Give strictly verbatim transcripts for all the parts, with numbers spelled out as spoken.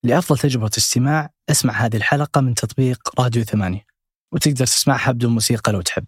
لأفضل تجربة استماع اسمع هذه الحلقة من تطبيق راديو ثمانية، وتقدر تسمعها بدون موسيقى لو تحب.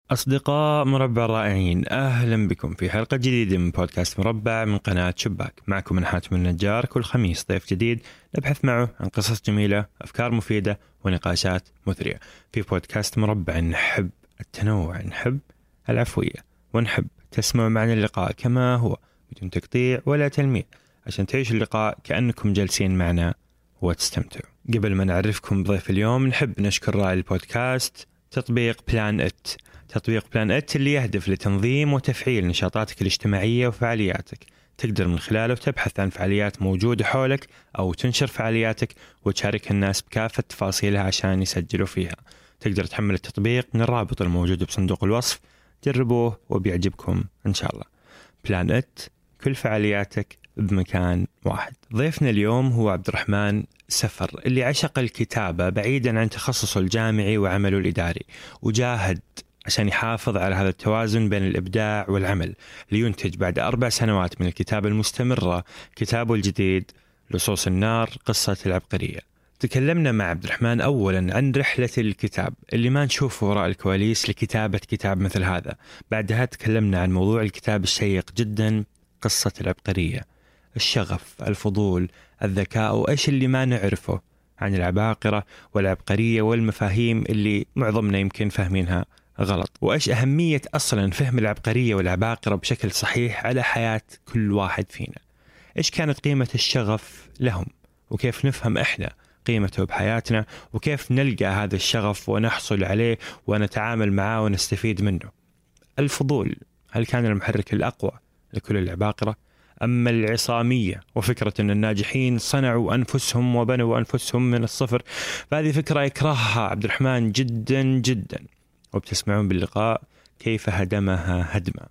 أصدقاء مربع الرائعين، أهلا بكم في حلقة جديدة من بودكاست مربع من قناة شباك. معكم من حاتم النجار، كل خميس ضيف جديد نبحث معه عن قصص جميلة، أفكار مفيدة ونقاشات مثرية. في بودكاست مربع نحب التنوع، نحب العفوية، ونحب تسمعوا معنا اللقاء كما هو بدون تقطيع ولا تلميع، عشان تعيشوا اللقاء كأنكم جالسين معنا وتستمتعوا. قبل ما نعرفكم بضيف اليوم، نحب نشكر راعي البودكاست تطبيق بلان إت. تطبيق بلان إت اللي يهدف لتنظيم وتفعيل نشاطاتك الاجتماعية وفعالياتك. تقدر من خلاله تبحث عن فعاليات موجودة حولك أو تنشر فعالياتك وتشارك الناس بكافة تفاصيلها عشان يسجلوا فيها. تقدر تحمل التطبيق من الرابط الموجود بصندوق الوصف. جربوه وبيعجبكم إن شاء الله. بلان إت، كل فعالياتك بمكان واحد. ضيفنا اليوم هو عبد الرحمن سفر، اللي عشق الكتابة بعيدا عن تخصصه الجامعي وعمله الإداري، وجاهد عشان يحافظ على هذا التوازن بين الإبداع والعمل، لينتج بعد أربع سنوات من الكتابة المستمرة كتابه الجديد لصوص النار، قصة العبقرية. تكلمنا مع عبد الرحمن أولا عن رحلة الكتاب اللي ما نشوفه وراء الكواليس لكتابة كتاب مثل هذا. بعدها تكلمنا عن موضوع الكتاب الشيق جدا، قصة العبقرية، الشغف، الفضول، الذكاء، وإيش اللي ما نعرفه عن العباقرة والعبقرية والمفاهيم اللي معظمنا يمكن فاهمينها غلط، وإيش أهمية أصلا فهم العبقرية والعباقرة بشكل صحيح على حياة كل واحد فينا. إيش كانت قيمة الشغف لهم، وكيف نفهم إحنا قيمته بحياتنا، وكيف نلقى هذا الشغف ونحصل عليه ونتعامل معه ونستفيد منه. الفضول، هل كان المحرك الأقوى لكل العباقرة، أما العصامية وفكرة أن الناجحين صنعوا أنفسهم وبنوا أنفسهم من الصفر، فهذه فكرة يكرهها عبد الرحمن جدا جدا، وبتسمعون باللقاء كيف هدمها هدمة.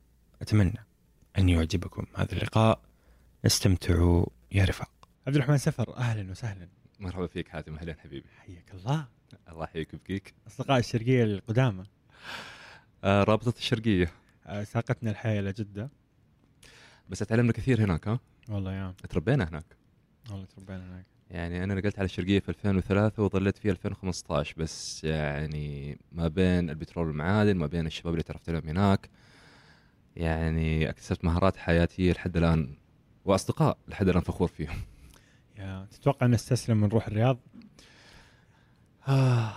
أتمنى أن يعجبكم هذا اللقاء، استمتعوا يا رفاق. عبد الرحمن سفر، أهلا وسهلا. مرحبا فيك حاتم، أهلا حبيبي. حياك الله. الله يحييك ويبقيك. أصدقاء الشرقية القدامى. آه رابطة الشرقية. آه ساقتنا الحياة إلى جدة، بس تعلمنا كثير هناك. ها والله يا تربينا هناك. والله تربينا هناك. يعني أنا نقلت على الشرقية في ألفين وثلاثة وظلت فيها ألفين وخمسة عشر، بس يعني ما بين البترول والمعادن، ما بين الشباب اللي تعرفت لهم هناك، يعني اكتسبت مهارات حياتية لحد الآن، وأصدقاء لحد الآن فخور فيهم. يا تتوقع أن نستسلم من روح الرياض؟ آه.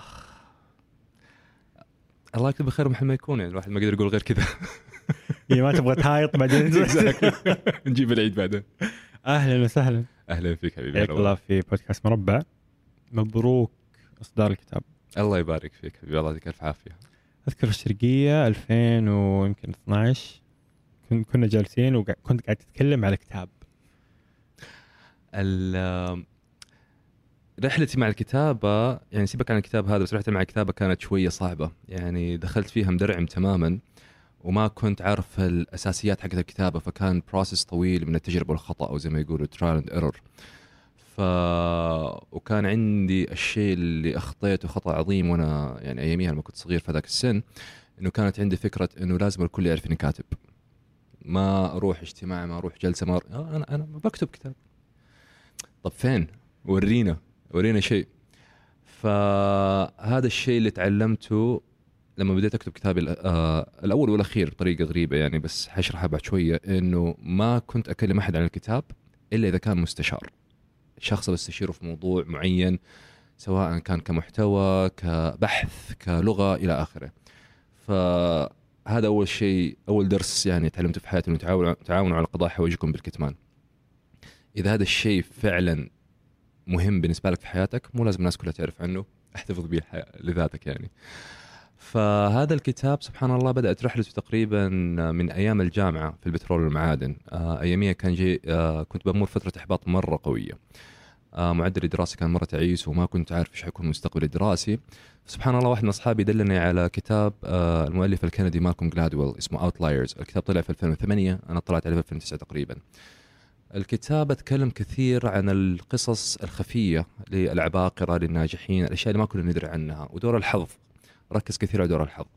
الله يكتب بخير محل ما يكون، يعني الواحد ما يقدر يقول غير كذا. يعني ما تبغى تهايط بعدين نجيب العيد بعدين. أهلا وسهلا. أهلا فيك حبيبي. حياك الله في بودكاست مربع. مبروك إصدار الكتاب. الله يبارك فيك حبيبي، الله يديك ألف عافية. أذكر الشرقية ألفين ويمكن اثنا عشر كنا جالسين وكنت قاعد تتكلم على كتاب. رحلتي مع الكتابة، يعني سيبك عن الكتاب هذا، بس رحلتي مع الكتابة كانت شوية صعبة. يعني دخلت فيها مدرعم تماما، وما كنت عارف الأساسيات حقت الكتابة، فكان بروسيس طويل من التجربة والخطأ، أو زي ما يقولوا trial and error. ف... وكان عندي الشيء اللي أخطيته خطأ عظيم، وأنا يعني أياميها لما كنت صغير في ذاك السن، إنه كانت عندي فكرة إنه لازم الكل يعرف إني كاتب. ما أروح اجتماع، ما أروح جلسة، ما أنا أنا بكتب كتاب. طب فين؟ ورينا ورينا شيء. فهذا الشيء اللي تعلمته لما بديت أكتب كتابي الأول والأخير بطريقة غريبة، يعني بس حشرحها بعد شوية، إنه ما كنت أكلم أحد عن الكتاب إلا إذا كان مستشار، شخص بستشيره في موضوع معين، سواء كان كمحتوى، كبحث، كلغة، إلى آخره. فهذا أول شيء، أول درس يعني تعلمته في حياتي، إنه تعاونوا تعاونوا على قضاء حوائجكم بالكتمان. إذا هذا الشيء فعلا مهم بالنسبة لك في حياتك، مو لازم الناس كلها تعرف عنه، احتفظ به لذاتك يعني. فهذا الكتاب سبحان الله بدأت رحلته تقريبا من أيام الجامعة في البترول والمعادن. أياميها كان جي كنت بمر فترة إحباط مرة قوية، معدل الدراسي كان مرة تعيس، وما كنت عارف إيش حيكون مستقبلي الدراسي. سبحان الله واحد من أصحابي دلني على كتاب المؤلف الكندي مالكوم جلادويل اسمه Outliers. الكتاب طلع في ألفين وثمانية، أنا طلعت عليه في ألفين وتسعة تقريبا. الكتاب اتكلم كثير عن القصص الخفية للعباقرة، للناجحين، الأشياء اللي ما كنا ندري عنها، ودور الحظ، ركز كثير على دور الحظ.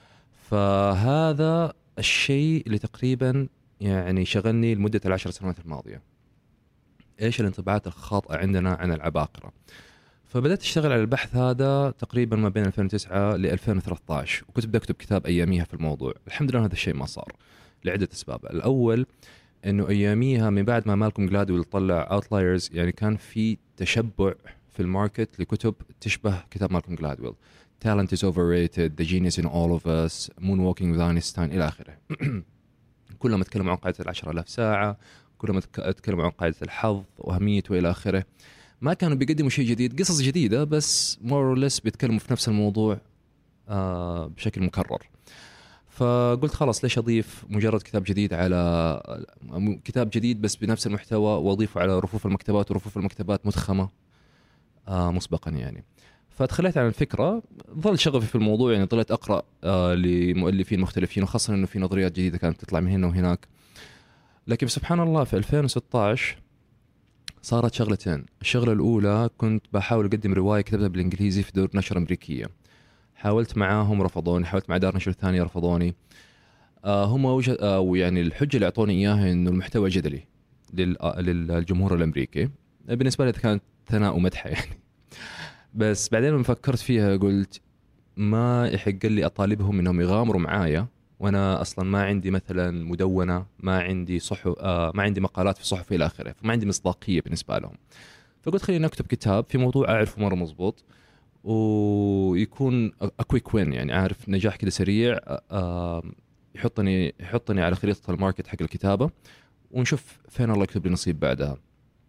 فهذا الشيء اللي تقريبا يعني شغلني لمدة العشر سنوات الماضية. إيش الانطباعات الخاطئة عندنا عن العباقرة. فبدأت أشتغل على البحث هذا تقريبا ما بين ألفين وتسعة ل ألفين وثلاثة عشر، وكنت بدي أكتب كتاب أياميها في الموضوع. الحمد لله هذا الشيء ما صار لعدة أسباب. الأول إنه أياميها من بعد ما مالكوم جلادويل طلع Outliers، يعني كان في تشبع في الماركت لكتب تشبه كتاب مالكوم جلادويل. Talent is overrated, The Genius in All of Us, Moonwalking with Einstein إلى آخره. كلهم تكلموا عن قاعدة العشرة آلاف ساعة، كلهم تكلموا عن قاعدة الحظ وأهميته وإلى آخره. ما كانوا بيقدموا شيء جديد، قصص جديدة بس more or less بيتكلموا في نفس الموضوع آه بشكل مكرر. فقلت خلاص ليش أضيف مجرد كتاب جديد على كتاب جديد بس بنفس المحتوى وأضيفه على رفوف المكتبات، ورفوف المكتبات متخمة آه مسبقا يعني. فدخلت على الفكرة، ظل شغفي في الموضوع، يعني طلعت أقرأ آه لمؤلفين مختلفين، وخاصة إنه في نظريات جديدة كانت تطلع من هنا وهناك. لكن سبحان الله في ألفين وستة عشر صارت شغلتين. الشغلة الأولى كنت بحاول أقدم رواية كتبتها بالإنجليزي في دور نشر أمريكية، حاولت معاهم رفضوني، حاولت مع دار نشر ثانية رفضوني. آه هم وجه آه يعني الحجة اللي أعطوني إياها إنه المحتوى جدلي للجمهور الأمريكي. بالنسبة لي كانت ثناء ومدحة يعني. بس بعدين لما فكرت فيها قلت ما يحق لي أطالبهم إنهم يغامروا معايا وأنا أصلاً ما عندي مثلاً مدونة، ما عندي صحف آه ما عندي مقالات في صحف إلى آخره، فما عندي مصداقية بالنسبة لهم. فقلت خليني أكتب كتاب في موضوع أعرفه مرة مزبوط ويكون أكويك وين، يعني عارف نجاح كده سريع آه يحطني يحطني على خريطة الماركت حق الكتابة، ونشوف فين الله يكتب لي نصيب بعدها.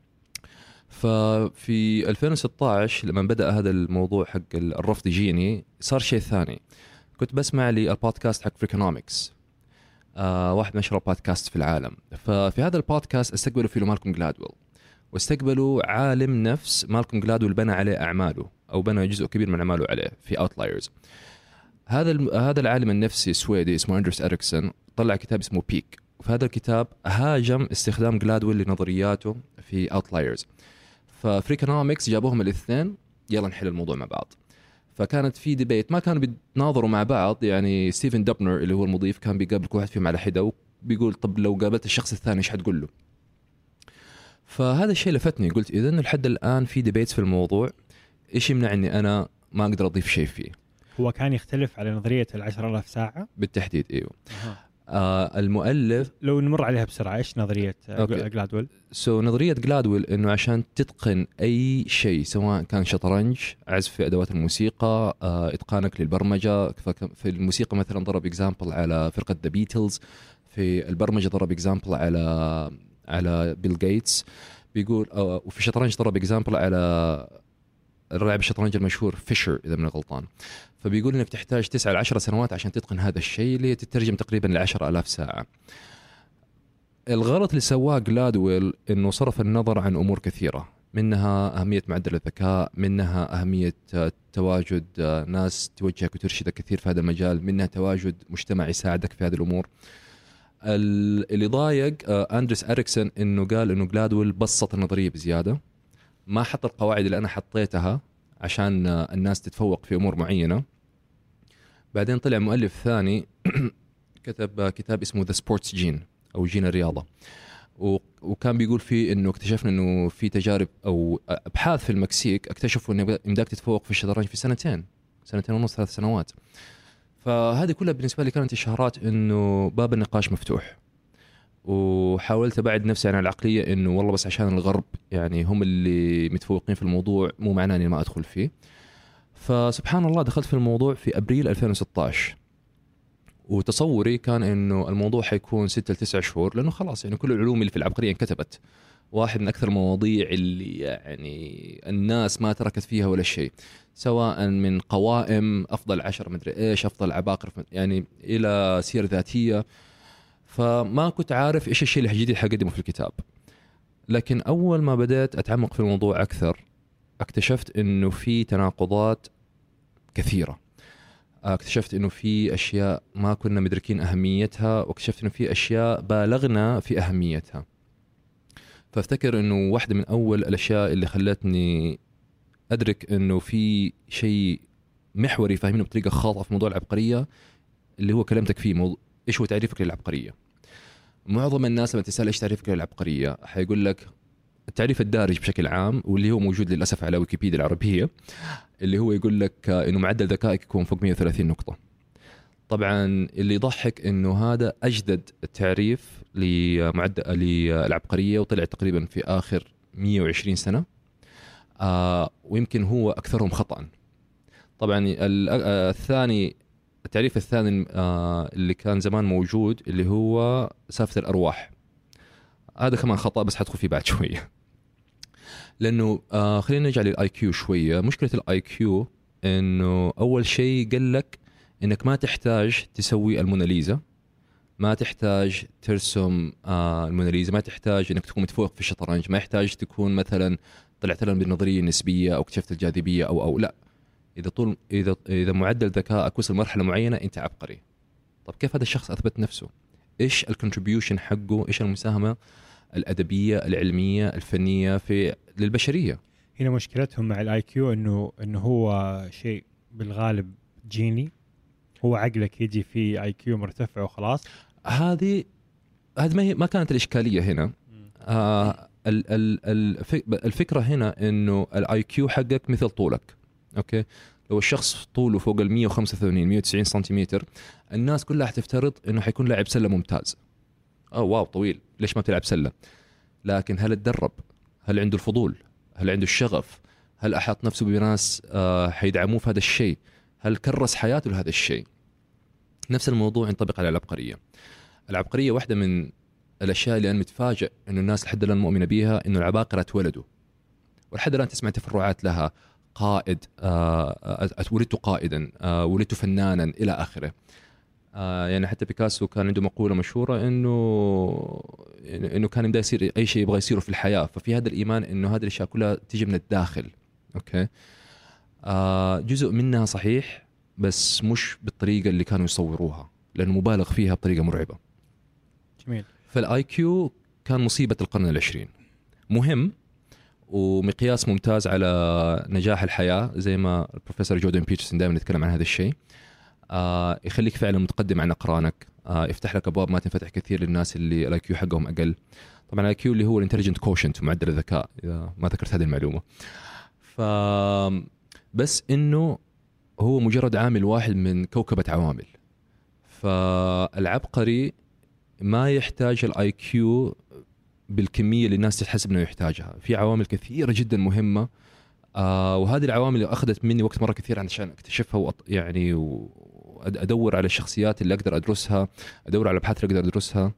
ففي ألفين وستة عشر لما بدأ هذا الموضوع حق الرفض يجيني، صار شيء ثاني. كنت بسمع لي البودكاست حق فريكونومكس، آه واحد من أشهر بودكاست في العالم. ففي هذا البودكاست استقبلوا فيه مالكوم جلادويل، واستقبلوا عالم نفس مالكوم جلادويل بنى عليه أعماله أو بنى جزء كبير من أعماله عليه في Outliers. هذا هذا العالم النفسي السويدي اسمه أندرس إريكسون طلع كتاب اسمه بيك، وفي هذا الكتاب هاجم استخدام جلادويل لنظرياته في Outliers. ففريكونومكس جابوهم الاثنين يلا نحل الموضوع مع بعض. فكانت في ديبيت، ما كانوا بيتناظروا مع بعض، يعني ستيفن دبنر اللي هو المضيف كان بيقابل كل واحد فيهم على حدة وبيقول طب لو قابلت الشخص الثاني ايش حتقول له. فهذا الشيء لفتني، قلت إذا لحد الآن في ديبيتس في الموضوع، ايش يمنع اني انا ما اقدر اضيف شيء فيه. هو كان يختلف على نظرية العشرة آلاف ساعة بالتحديد. ايوه أه. آه المؤلف لو نمر عليها بسرعة، ايش نظرية جلادويل؟ سو so, نظرية جلادويل انه عشان تتقن اي شيء سواء كان شطرنج، عزف في ادوات الموسيقى، آه اتقانك للبرمجة. في الموسيقى مثلا ضرب اكزامبل على فرقة ذا بيتلز، في البرمجة ضرب اكزامبل على على بيل جيتس بيقول، آه وفي الشطرنج ضرب اكزامبل على اللاعب الشطرنج المشهور فيشر إذا من غلطان. فبيقول إنك تحتاج تسعة لعشر سنوات عشان تتقن هذا الشيء اللي تترجم تقريبا لعشر آلاف ساعة. الغلط اللي سواه جلادويل إنه صرف النظر عن أمور كثيرة، منها أهمية معدل الذكاء، منها أهمية تواجد ناس توجهك وترشدك كثير في هذا المجال، منها تواجد مجتمع يساعدك في هذه الأمور. اللي ضايق أندرس إريكسون إنه قال إنه جلادويل بسط النظرية بزيادة، ما حط القواعد اللي أنا حطيتها عشان الناس تتفوق في أمور معينة. بعدين طلع مؤلف ثاني كتب كتاب اسمه The Sports Gene أو جين الرياضة، وكان بيقول فيه إنه اكتشفنا إنه في تجارب أو أبحاث في المكسيك اكتشفوا إنه يمداك تتفوق في الشطرنج في سنتين سنتين ونص ثلاث سنوات. فهذه كلها بالنسبة لي كانت إشارات إنه باب النقاش مفتوح. وحاولت أبعد نفسي عن العقلية إنه والله بس عشان الغرب يعني هم اللي متفوقين في الموضوع مو معناه إني ما أدخل فيه. فسبحان الله دخلت في الموضوع في أبريل ألفين وستة عشر، وتصوري كان إنه الموضوع حيكون ستة لتسعة شهور، لأنه خلاص يعني كل العلوم اللي في العبقرية انكتبت. واحد من أكثر المواضيع اللي يعني الناس ما تركت فيها ولا شيء، سواء من قوائم أفضل عشر مدري إيش، أفضل عباقرة يعني، إلى سير ذاتية. فما كنت عارف إيش الشيء الجديد اللي حقدمه في الكتاب. لكن أول ما بدأت أتعمق في الموضوع أكثر اكتشفت إنه في تناقضات كثيرة، اكتشفت إنه في أشياء ما كنا مدركين أهميتها، واكتشفت إنه في أشياء بالغنا في أهميتها. فافتكر إنه واحدة من أول الأشياء اللي خلتني أدرك إنه في شيء محوري فاهمينه بطريقة خاطئة في موضوع العبقرية، اللي هو كلامتك فيه موضوع إيش هو تعريفك للعبقرية. معظم الناس لما تسأل إيش تعريفك للعبقرية حيقول لك التعريف الدارج بشكل عام واللي هو موجود للأسف على ويكيبيديا العربية، اللي هو يقول لك إنه معدل ذكائك يكون فوق مئة وثلاثين نقطة. طبعا اللي يضحك إنه هذا أجدد تعريف لمعدل للعبقرية وطلع تقريبا في آخر مئة وعشرين سنة، آه ويمكن هو أكثرهم خطأ. طبعا الثاني التعريف الثاني آه اللي كان زمان موجود اللي هو سالفة الأرواح، هذا كمان خطأ بس حدخل فيه بعد شوية. لأنه آه خلينا نرجع للآي كيو شوية. مشكلة الآي كيو إنه أول شيء قال لك إنك ما تحتاج تسوي الموناليزا، ما تحتاج ترسم آه الموناليزا، ما تحتاج إنك تكون متفوق في الشطرنج، ما يحتاج تكون مثلا طلعت لنا بالنظرية النسبية أو اكتشفت الجاذبية أو أو لا. إذا طول إذا إذا معدل ذكائك وصل مرحلة معينة أنت عبقري. طب كيف هذا الشخص أثبت نفسه؟ إيش الكونتريبيوشن حقه؟ إيش المساهمة الأدبية العلمية الفنية في للبشرية؟ هنا مشكلتهم مع الاي كيو انه انه هو شيء بالغالب جيني، هو عقلك يجي فيه اي كيو مرتفع وخلاص. هذه هذه ما ما كانت الإشكالية هنا. آه ال ال الفكرة هنا إنه الاي كيو حقك مثل طولك. أوكي، لو الشخص طوله فوق ال مئة وخمسة وثمانين مئة وتسعين سنتيمتر، الناس كلها حتفترض إنه حيكون لاعب سلة ممتاز. أو واو طويل، ليش ما تلعب سلة؟ لكن هل اتدرب؟ هل عنده الفضول؟ هل عنده الشغف؟ هل أحاط نفسه بناس آه حيدعموه في هذا الشيء؟ هل كرس حياته لهذا الشيء؟ نفس الموضوع ينطبق على العبقرية. العبقرية واحدة من الأشياء اللي أنا متفاجئ إنه الناس لحد الآن مؤمنة بيها، إنه العباقرة اتولدوا، ولحد الآن تسمع تفرعات لها. قائد، آه ولدت قائدا، آه ولدت فنانا، إلى آخره. آه يعني حتى بيكاسو كان عنده مقولة مشهورة إنه إنه كان يبدأ يصير أي شيء يبغى يصيره في الحياة. ففي هذا الإيمان إنه هذه الأشياء كلها تيجي من الداخل. أوكي، آه جزء منها صحيح بس مش بالطريقة اللي كانوا يصوروها، لأنه مبالغ فيها بطريقة مرعبة. جميل. فالآي كيو كان مصيبة القرن العشرين، مهم ومقياس ممتاز على نجاح الحياة، زي ما البروفيسور جوردن بيترسون دائما يتكلم عن هذا الشيء. آه يخليك فعلا متقدم عن أقرانك، آه يفتح لك أبواب ما تنفتح كثير للناس اللي الاي كيو حقهم أقل. طبعا الاي كيو اللي هو الانتليجنت كوشنت، معدل الذكاء، إذا ما ذكرت هذه المعلومة. ف بس إنه هو مجرد عامل واحد من كوكبة عوامل. فالعبقري ما يحتاج الاي كيو بالكمية اللي الناس تحسب انه يحتاجها، في عوامل كثيرة جدا مهمة. آه وهذه العوامل اللي اخذت مني وقت مرة كثير عشان اكتشفها وأط... يعني وادور على الشخصيات اللي اقدر ادرسها، ادور على الابحاث اللي اقدر ادرسها.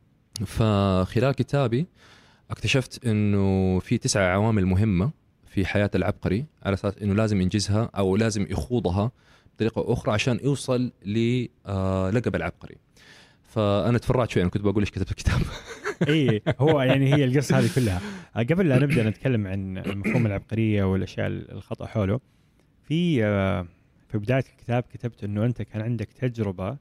فخلال كتابي اكتشفت انه في تسعة عوامل مهمة في حياة العبقري، على اساس انه لازم ينجزها او لازم يخوضها بطريقة اخرى عشان يوصل للقب العبقري. فانا تفرعت شوي، انا كنت بقول ايش كتبت الكتاب. اي هو يعني هي القصه هذه كلها. قبل لا نبدا نتكلم عن مفهوم العبقريه والاشياء الخطا حوله، في في بدايه الكتاب كتبت انه انت كان عندك تجربه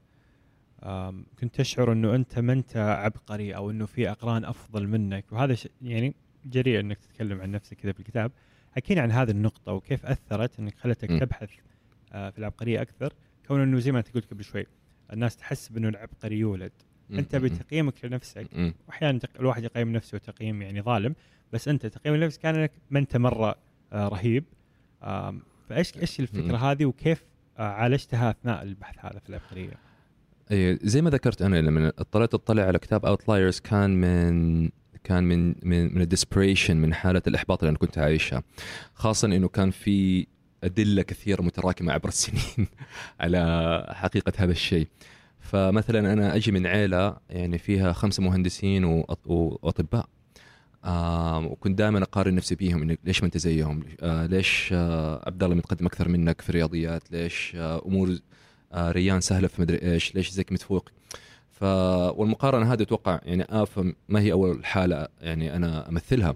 كنت تشعر انه انت ما انت عبقري او انه في اقران افضل منك، وهذا يعني جريء انك تتكلم عن نفسك كذا في الكتاب. حكينا عن هذه النقطه وكيف اثرت انك خلتك تبحث في العبقريه اكثر، كون انه زي ما انت قلت قبل شوي الناس تحسب انه العبقري يولد. انت بتقييمك لنفسك، واحيانا الواحد يقيم نفسه تقييم يعني ظالم، بس انت تقييم لنفسك كان انك ما انت مره آه رهيب. آه فايش ايش الفكره هذه وكيف آه عالجتها اثناء البحث هذا في العبقريه؟ اي زي ما ذكرت انا لما اضطريت اطلع على كتاب اوتلايرز، كان من كان من من من الديسبريشن، من حاله الاحباط اللي انا كنت عايشها، خاصه انه كان في ادله كثيره متراكمه عبر السنين على حقيقه هذا الشيء. فمثلا أنا أجي من عائلة يعني فيها خمسة مهندسين وأطباء، آه وكنت دائما أقارن نفسي بيهم، إنك ليش ما أنت زيهم؟ آه ليش آه عبد الله متقدم أكثر منك في الرياضيات؟ ليش آه أمور آه ريان سهلة في مدري إيش؟ ليش زيك متفوق؟ ف والمقارنة هذه أتوقع يعني آفة ما هي أول حالة يعني أنا أمثلها.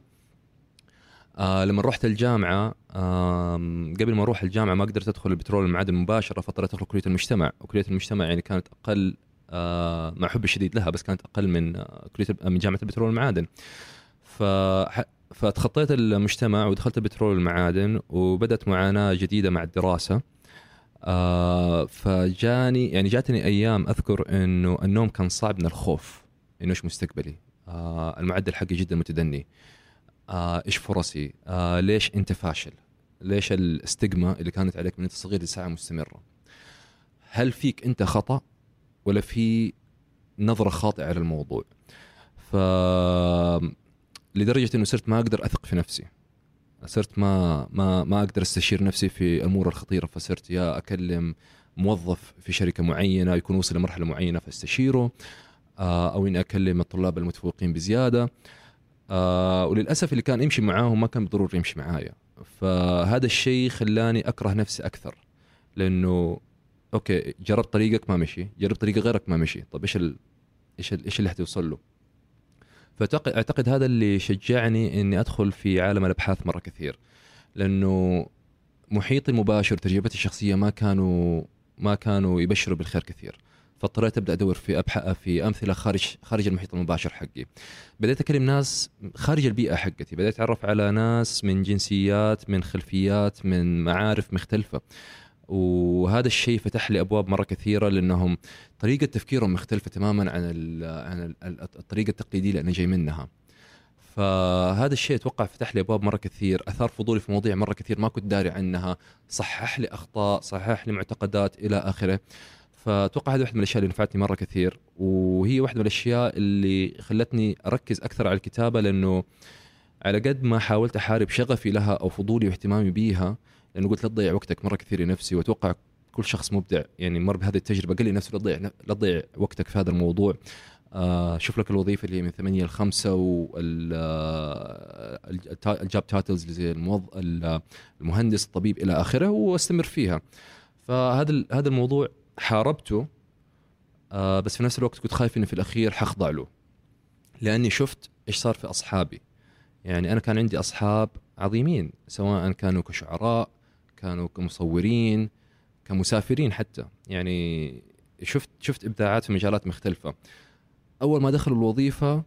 آه لما رحت الجامعة، آه قبل ما أروح الجامعة ما قدرت أدخل البترول والمعادن مباشرة، فاضطريت أدخل كلية المجتمع، وكلية المجتمع يعني كانت أقل آه مع حب الشديد لها، بس كانت أقل من آه كلية من جامعة البترول والمعادن. ف فتخطيت المجتمع ودخلت البترول والمعادن، وبدأت معاناة جديدة مع الدراسة. آه فجاني يعني جاتني أيام أذكر إنه النوم كان صعب من الخوف إنه إيش مستقبلي. آه المعدل حقي جدا متدني. آه إيش فرصي، آه ليش أنت فاشل، ليش الاستجمة اللي كانت عليك من أنت صغير لساعة مستمرة، هل فيك أنت خطأ ولا في نظرة خاطئة على الموضوع. ف لدرجة إنه صرت ما أقدر أثق في نفسي، صرت ما ما ما أقدر استشير نفسي في الأمور الخطيرة، فصرت يا أكلم موظف في شركة معينة يكون وصل لمرحلة معينة فاستشيره، أو إني أكلم الطلاب المتفوقين بزيادة، وللأسف اللي كان يمشي معاهم ما كان بالضرورة يمشي معايا. فهذا الشيء خلاني أكره نفسي أكثر، لأنه أوكي جربت طريقك ما مشي، جربت طريقة غيرك ما مشي، طب إيش ال... إيش ال... إيش اللي حتوصل له؟ فأعتقد هذا اللي شجعني إني أدخل في عالم الأبحاث مرة كثير، لأنه محيطي المباشر تجربتي الشخصية ما كانوا ما كانوا يبشروا بالخير كثير، فاضطريت أبدأ أدور في أبحث في أمثلة خارج خارج المحيط المباشر حقي. بدأت أكلم ناس خارج البيئة حقتي، بدأت أتعرف على ناس من جنسيات، من خلفيات، من معارف مختلفة، وهذا الشيء فتح لي أبواب مرة كثيرة، لأنهم طريقة تفكيرهم مختلفة تماماً عن عن الطريقة التقليدية اللي أنا جاي منها. فهذا الشيء أتوقع فتح لي أبواب مرة كثير، أثار فضولي في مواضيع مرة كثير ما كنت داري عنها، صحح لي أخطاء، صحح لي معتقدات إلى آخره. فأتوقع هذه واحدة من الأشياء اللي نفعتني مرة كثير، وهي واحدة من الأشياء اللي خلتني أركز أكثر على الكتابة، لأنه على قد ما حاولت أحارب شغفي لها أو فضولي واهتمامي بيها، لأنه قلت لا تضيع وقتك مرة كثير لنفسي، وأتوقع كل شخص مبدع يعني مر بهذه التجربة قال لي نفسه لا تضيع لا تضيع وقتك في هذا الموضوع. آه شوف لك الوظيفة اللي هي من ثمانية لخمسة، والجاب تايتلز زي الموظف المهندس الطبيب إلى آخره، واستمر فيها. فهذا هذا الموضوع حاربته، آه بس في نفس الوقت كنت خايف إنه في الأخير حخضع له، لأني شفت إيش صار في أصحابي. يعني أنا كان عندي أصحاب عظيمين، سواء كانوا كشعراء، كانوا كمصورين، كمسافرين حتى، يعني شفت شفت إبداعات في مجالات مختلفة. أول ما دخلوا الوظيفة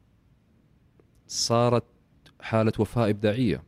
صارت حالة وفاة إبداعية،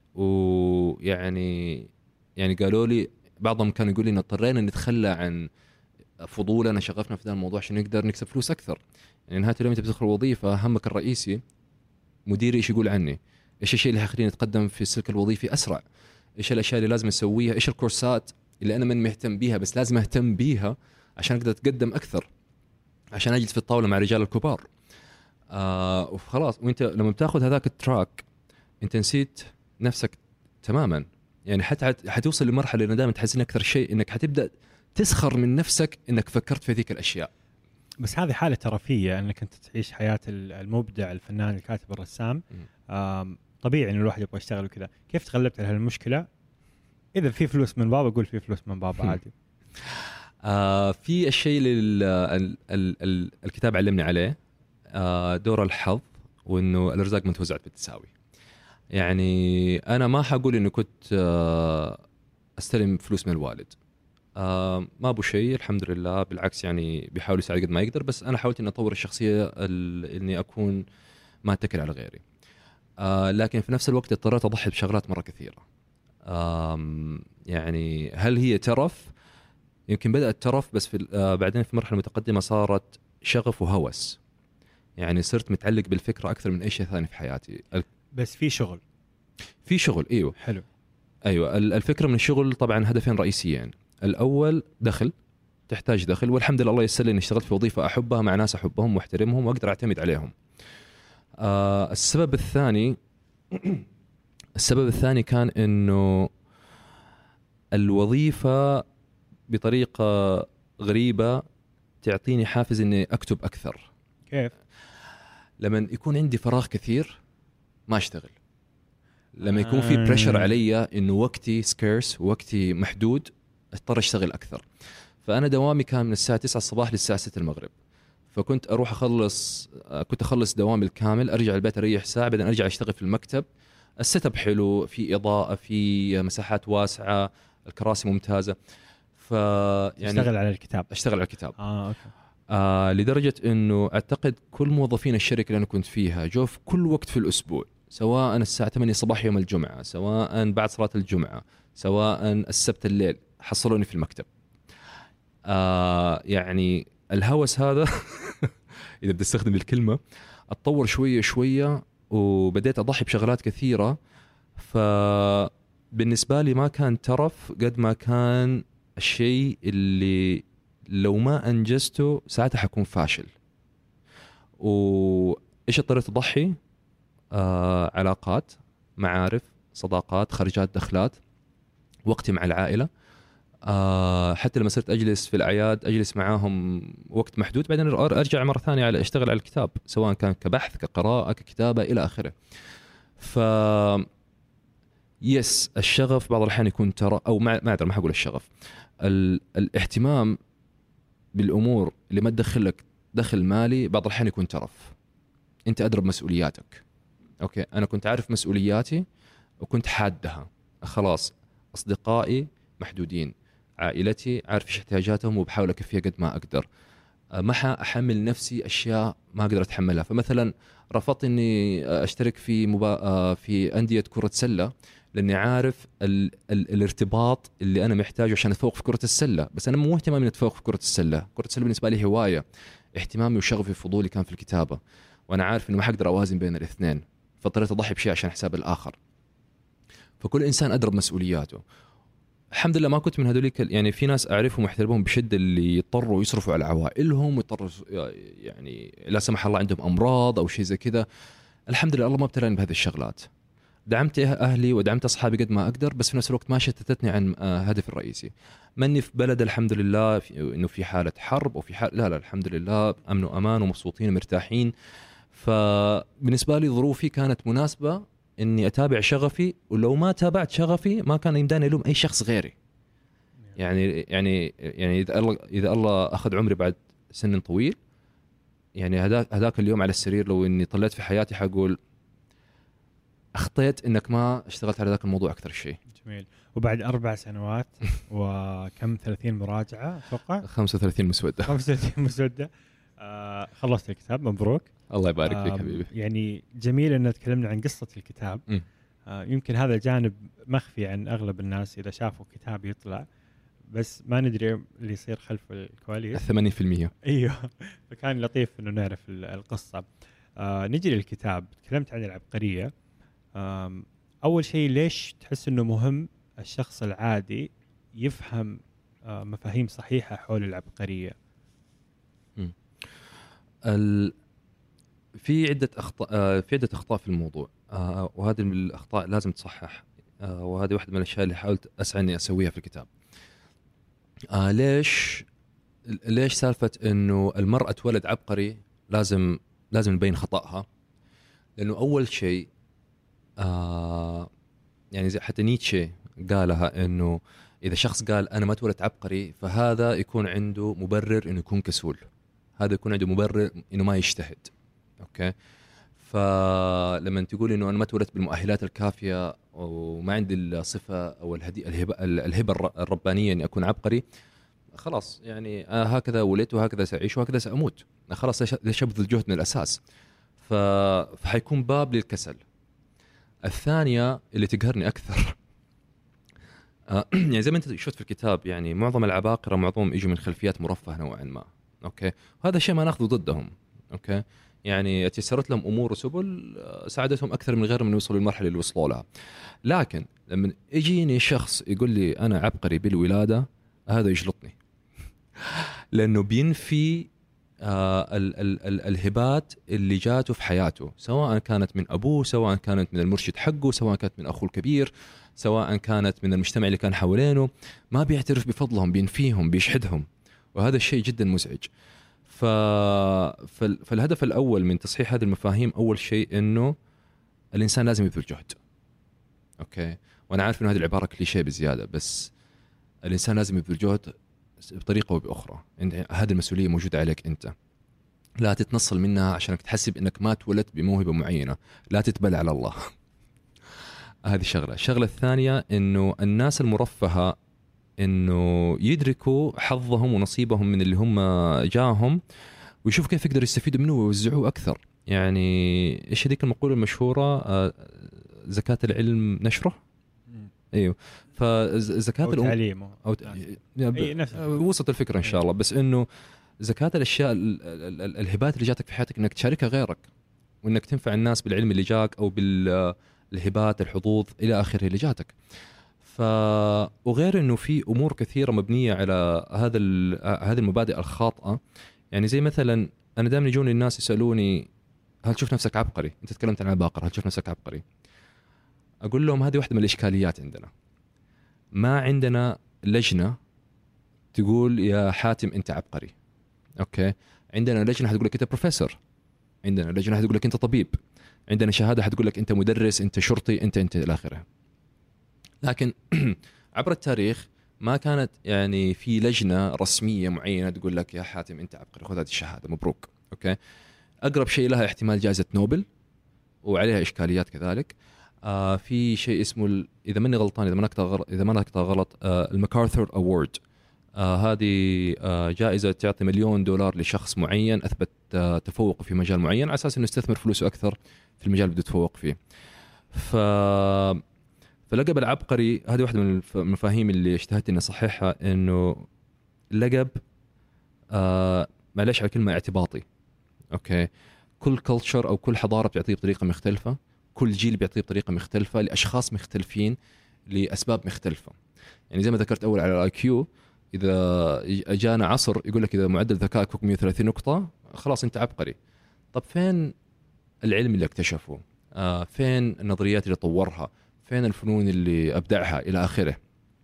ويعني يعني قالوا لي بعضهم كانوا يقول لي إن اضطرينا نتخلى عن فضولنا شغفنا في هذا الموضوع عشان نقدر نكسب فلوس أكثر. يعني نهاية اليوم أنت بتدخل وظيفة همك الرئيسي مديري إيش يقول عني، إيش الشيء اللي هيخليني أتقدم في السلك الوظيفي أسرع، إيش الأشياء اللي لازم أسويها، إيش الكورسات اللي أنا من مهتم بيها بس لازم أهتم بيها عشان أقدر أتقدم أكثر، عشان أجلس في الطاولة مع رجال الكبار. آه وخلاص، وأنت لما بتاخذ هذاك التراك أنت نسيت نفسك تماما. يعني حتى حتوصل لمرحلة إن دائما تحس إن أكثر شيء إنك حتبدأ تسخر من نفسك إنك فكرت في ذيك الأشياء. بس هذه حالة ترفية، أنك أنت تعيش حياة المبدع الفنان الكاتب الرسام. طبيعي إن الواحد يبغى يشتغل وكذا. كيف تغلبت على هالمشكلة؟ إذا في فلوس من بابا أقول في فلوس من بابا عادي. آه في الشيء اللي الكتاب علمني عليه، آه دور الحظ، وإنه الأرزاق ما توزعت بالتساوي. يعني أنا ما حقول إنه كنت آه أستلم فلوس من الوالد، آه ما أبو شيء الحمد لله، بالعكس يعني بيحاول يساعد قد ما يقدر، بس أنا حاولت إني أطور الشخصية إني أكون ما أتكل على غيري. آه لكن في نفس الوقت اضطريت أضحي بشغلات مرة كثيرة. آه يعني هل هي ترف؟ يمكن بدأت ترف، بس في آه بعدين في مرحلة متقدمة صارت شغف وهوس. يعني صرت متعلق بالفكرة أكثر من أي شيء ثاني في حياتي. بس في شغل في شغل أيوه حلو. أيوه الفكرة من الشغل طبعا هدفين رئيسيين. الأول دخل، تحتاج دخل، والحمد لله الله يسر لي إني اشتغلت في وظيفة أحبها مع ناس أحبهم واحترمهم وأقدر أعتمد عليهم. آه السبب الثاني السبب الثاني كان إنه الوظيفة بطريقة غريبة تعطيني حافز إني أكتب أكثر. كيف؟ لما يكون عندي فراغ كثير ما أشتغل، لما يكون في بريشر علي إنه وقتي سكيرس، وقتي محدود، اضطر أشتغل أكثر. فأنا دوامي كان من الساعة تسعة الصباح للساعة ستة المغرب، فكنت أروح أخلص كنت أخلص دوامي الكامل، أرجع البيت أريح ساعة، بعدين أرجع أشتغل في المكتب. السيت اب حلو، في إضاءة، في مساحات واسعة، الكراسي ممتازة. ف يعني أشتغل على الكتاب أشتغل على الكتاب آه، أوكي. آه لدرجة إنه أعتقد كل موظفين الشركة اللي أنا كنت فيها جو في كل وقت في الأسبوع، سواء الساعة ثمانية صباح يوم الجمعة، سواء بعد صلاة الجمعة، سواء السبت الليل، حصلوني في المكتب. آه يعني الهوس هذا إذا بدي استخدم الكلمة اتطور شوية شوية، وبديت اضحي بشغلات كثيره. فبالنسبه لي ما كان ترف قد ما كان الشيء اللي لو ما انجزته ساعتها حكون فاشل. وايش اضطريت اضحي؟ آه علاقات، معارف، صداقات، خرجات، دخلات، وقتي مع العائله. آه حتى لما صرت اجلس في الاعياد اجلس معاهم وقت محدود، بعدين ارجع مره ثانيه على اشتغل على الكتاب، سواء كان كبحث، كقراءه، ككتابه، الى اخره. ف يس الشغف بعض الاحيان يكون ترى او ما ما ادري ما حقول الشغف، ال... الاهتمام بالامور اللي ما تدخل لك دخل مالي بعض الاحيان يكون ترف. انت ادرى بمسؤولياتك. اوكي انا كنت عارف مسؤولياتي وكنت حادها، خلاص اصدقائي محدودين، عائلتي عارف ايش احتياجاتهم وبحاول اكفيها قد ما اقدر. ما احمل نفسي اشياء ما اقدر اتحملها. فمثلا رفضت اني اشترك في مبا... في انديه كره سله لاني عارف ال... ال... الارتباط اللي انا محتاجه عشان اتفوق في كره السله، بس انا مو اهتمامي اني اتفوق في كره السله. كره السله بالنسبه لي هوايه، اهتمامي وشغفي وفضولي كان في الكتابه، وانا عارف انه ما حقدر اوازن بين الاثنين، فاضطريت اضحي بشيء عشان حساب الاخر. فكل انسان ادرى بمسؤولياته. الحمد لله ما كنت من هذوليك، يعني في ناس اعرفهم واحترمهم بشده اللي يضطروا يصرفوا على عوائلهم ويضطروا يعني لا سمح الله عندهم امراض او شيء زي كذا. الحمد لله الله ما ابتلاني بهذه الشغلات. دعمت اهلي ودعمت اصحابي قد ما اقدر، بس في نفس الوقت ما شتتتني عن هدفي الرئيسي. ماني في بلد الحمد لله في انه في حاله حرب او في حال لا لا الحمد لله امن وامان ومبسوطين ومرتاحين. فبالنسبه لي ظروفي كانت مناسبه اني اتابع شغفي، ولو ما تابعت شغفي ما كان يمداني الوم اي شخص غيري. يعني يعني يعني اذا الله اذا الله اخذ عمري بعد سن طويل، يعني هذاك هذاك اليوم على السرير لو اني طلعت في حياتي حقول اخطيت انك ما اشتغلت على ذاك الموضوع اكثر شيء. جميل. وبعد اربع سنوات وكم ثلاثين مراجعه اتوقع خمسة وثلاثين مسوده خمسة وثلاثين مسوده آه خلصت الكتاب، مبروك. الله يبارك فيك حبيبي. يعني جميل ان تكلمنا عن قصه الكتاب. آه يمكن هذا جانب مخفي عن اغلب الناس اذا شافوا كتاب يطلع، بس ما ندري اللي يصير خلف الكواليس. ثمانين بالمئة ايوه. فكان لطيف انه نعرف القصه. آه نجي للكتاب. تكلمت عن العبقريه. آه اول شيء ليش تحس انه مهم الشخص العادي يفهم آه مفاهيم صحيحه حول العبقريه؟ ال... في عده اخطاء آه في عده اخطاء في الموضوع، آه وهذه من الاخطاء لازم تصحح، آه وهذه واحده من الاشياء اللي حاولت اسعى اني اسويها في الكتاب. آه ليش ليش سالفه انه المراه تولد عبقري لازم لازم نبين خطأها؟ لانه اول شيء آه يعني زي حتى نيتشه قالها، انه اذا شخص قال انا ما اتولدت عبقري فهذا يكون عنده مبرر انه يكون كسول، هذا يكون عنده مبرر انه ما يجتهد. اوكي فلما تقول انه انا ما اتولدت بالمؤهلات الكافيه وما عندي الصفه او الهبه الهبه الربانيه اني اكون عبقري، خلاص يعني آه هكذا ولدت وهكذا سأعيش وهكذا سأموت، خلاص ليش ابذل جهد من الاساس؟ فحيكون باب للكسل. الثانيه اللي تقهرني اكثر آه يعني زي ما انت شفت في الكتاب، يعني معظم العباقره معظمهم يجوا من خلفيات مرفهه نوعا ما. اوكي وهذا الشيء ما ناخذه ضدهم. اوكي يعني تيسرت لهم امور وسبل ساعدتهم اكثر من غيرهم انه يوصلوا للمرحله اللي وصلوا لها. لكن لما يجيني شخص يقول لي انا عبقري بالولاده، هذا يجلطني لانه بينفي آه ال- ال- ال- الهبات اللي جاته في حياته، سواء كانت من ابوه، سواء كانت من المرشد حقه، سواء كانت من اخوه الكبير، سواء كانت من المجتمع اللي كان حوالينه. ما بيعترف بفضلهم، بينفيهم، بيشحدهم، وهذا الشيء جدا مزعج. ف... فالهدف الأول من تصحيح هذه المفاهيم أول شيء إنه الإنسان لازم يبذل جهد. أوكي وأنا عارف إنه هذه العبارة كليشيه بزيادة، بس الإنسان لازم يبذل جهد بطريقة أو بأخرى. هذه المسؤولية موجودة عليك أنت، لا تتنصل منها عشانك تحسب إنك ما تولدت بموهبة معينة، لا تتبلع على الله. هذه شغلة. الشغلة الثانية إنه الناس المرفهة إنه يدركوا حظهم ونصيبهم من اللي هم جاهم ويشوفوا كيف يقدروا يستفيدوا منه ويوزعوه أكثر. يعني إيش هذيك المقولة المشهورة، آه زكاة العلم نشره. أيوه فزكاة أو تعليمه أو ت... يعني وصلت الفكرة إن شاء الله. بس إنه زكاة الأشياء ال... ال... ال... الهبات اللي جاتك في حياتك إنك تشاركها غيرك. وانك تنفع الناس بالعلم اللي جاك او بالهبات الحظوظ الى اخره اللي جاتك. ف وغير انه في امور كثيره مبنيه على هذا هذه المبادئ الخاطئه. يعني زي مثلا انا دائما يجوني الناس يسالوني هل تشوف نفسك عبقري؟ انت تكلمت عن العباقرة، هل تشوف نفسك عبقري؟ اقول لهم هذه واحده من الاشكاليات عندنا. ما عندنا لجنه تقول يا حاتم انت عبقري. اوكي، عندنا لجنه حتقول لك انت بروفيسور، عندنا لجنه حتقول لك انت طبيب، عندنا شهاده حتقول لك انت مدرس، انت شرطي، انت انت الى اخره. لكن عبر التاريخ ما كانت يعني في لجنه رسميه معينه تقول لك يا حاتم انت عبقري خذ هذه الشهاده مبروك. اوكي، اقرب شيء لها احتمال جائزه نوبل وعليها اشكاليات كذلك. آه في شيء اسمه ال... اذا ماني غلطان اذا ما نكتب غلط اذا ما نكتب غلط آه الماكارثر اوورد. آه هذه آه جائزه تعطي مليون دولار لشخص معين اثبت آه تفوقه في مجال معين على اساس انه يستثمر فلوسه اكثر في المجال اللي بده يتفوق فيه. ف فلقب العبقري هذه واحده من المفاهيم اللي اجتهدت اني اصححها، انه اللقب آه معلش على كلمه اعتباطي. اوكي، كل كلتشر او كل حضاره بتعطيه بطريقه مختلفه، كل جيل بيعطيه بطريقه مختلفه لاشخاص مختلفين لاسباب مختلفه. يعني زي ما ذكرت اول على الاي كيو، اذا جانا عصر يقول لك اذا معدل ذكائك فوق مئة وثلاثين نقطه خلاص انت عبقري. طب فين العلم اللي اكتشفه؟ آه فين النظريات اللي طورها؟ فين الفنون اللي ابدعها الى اخره؟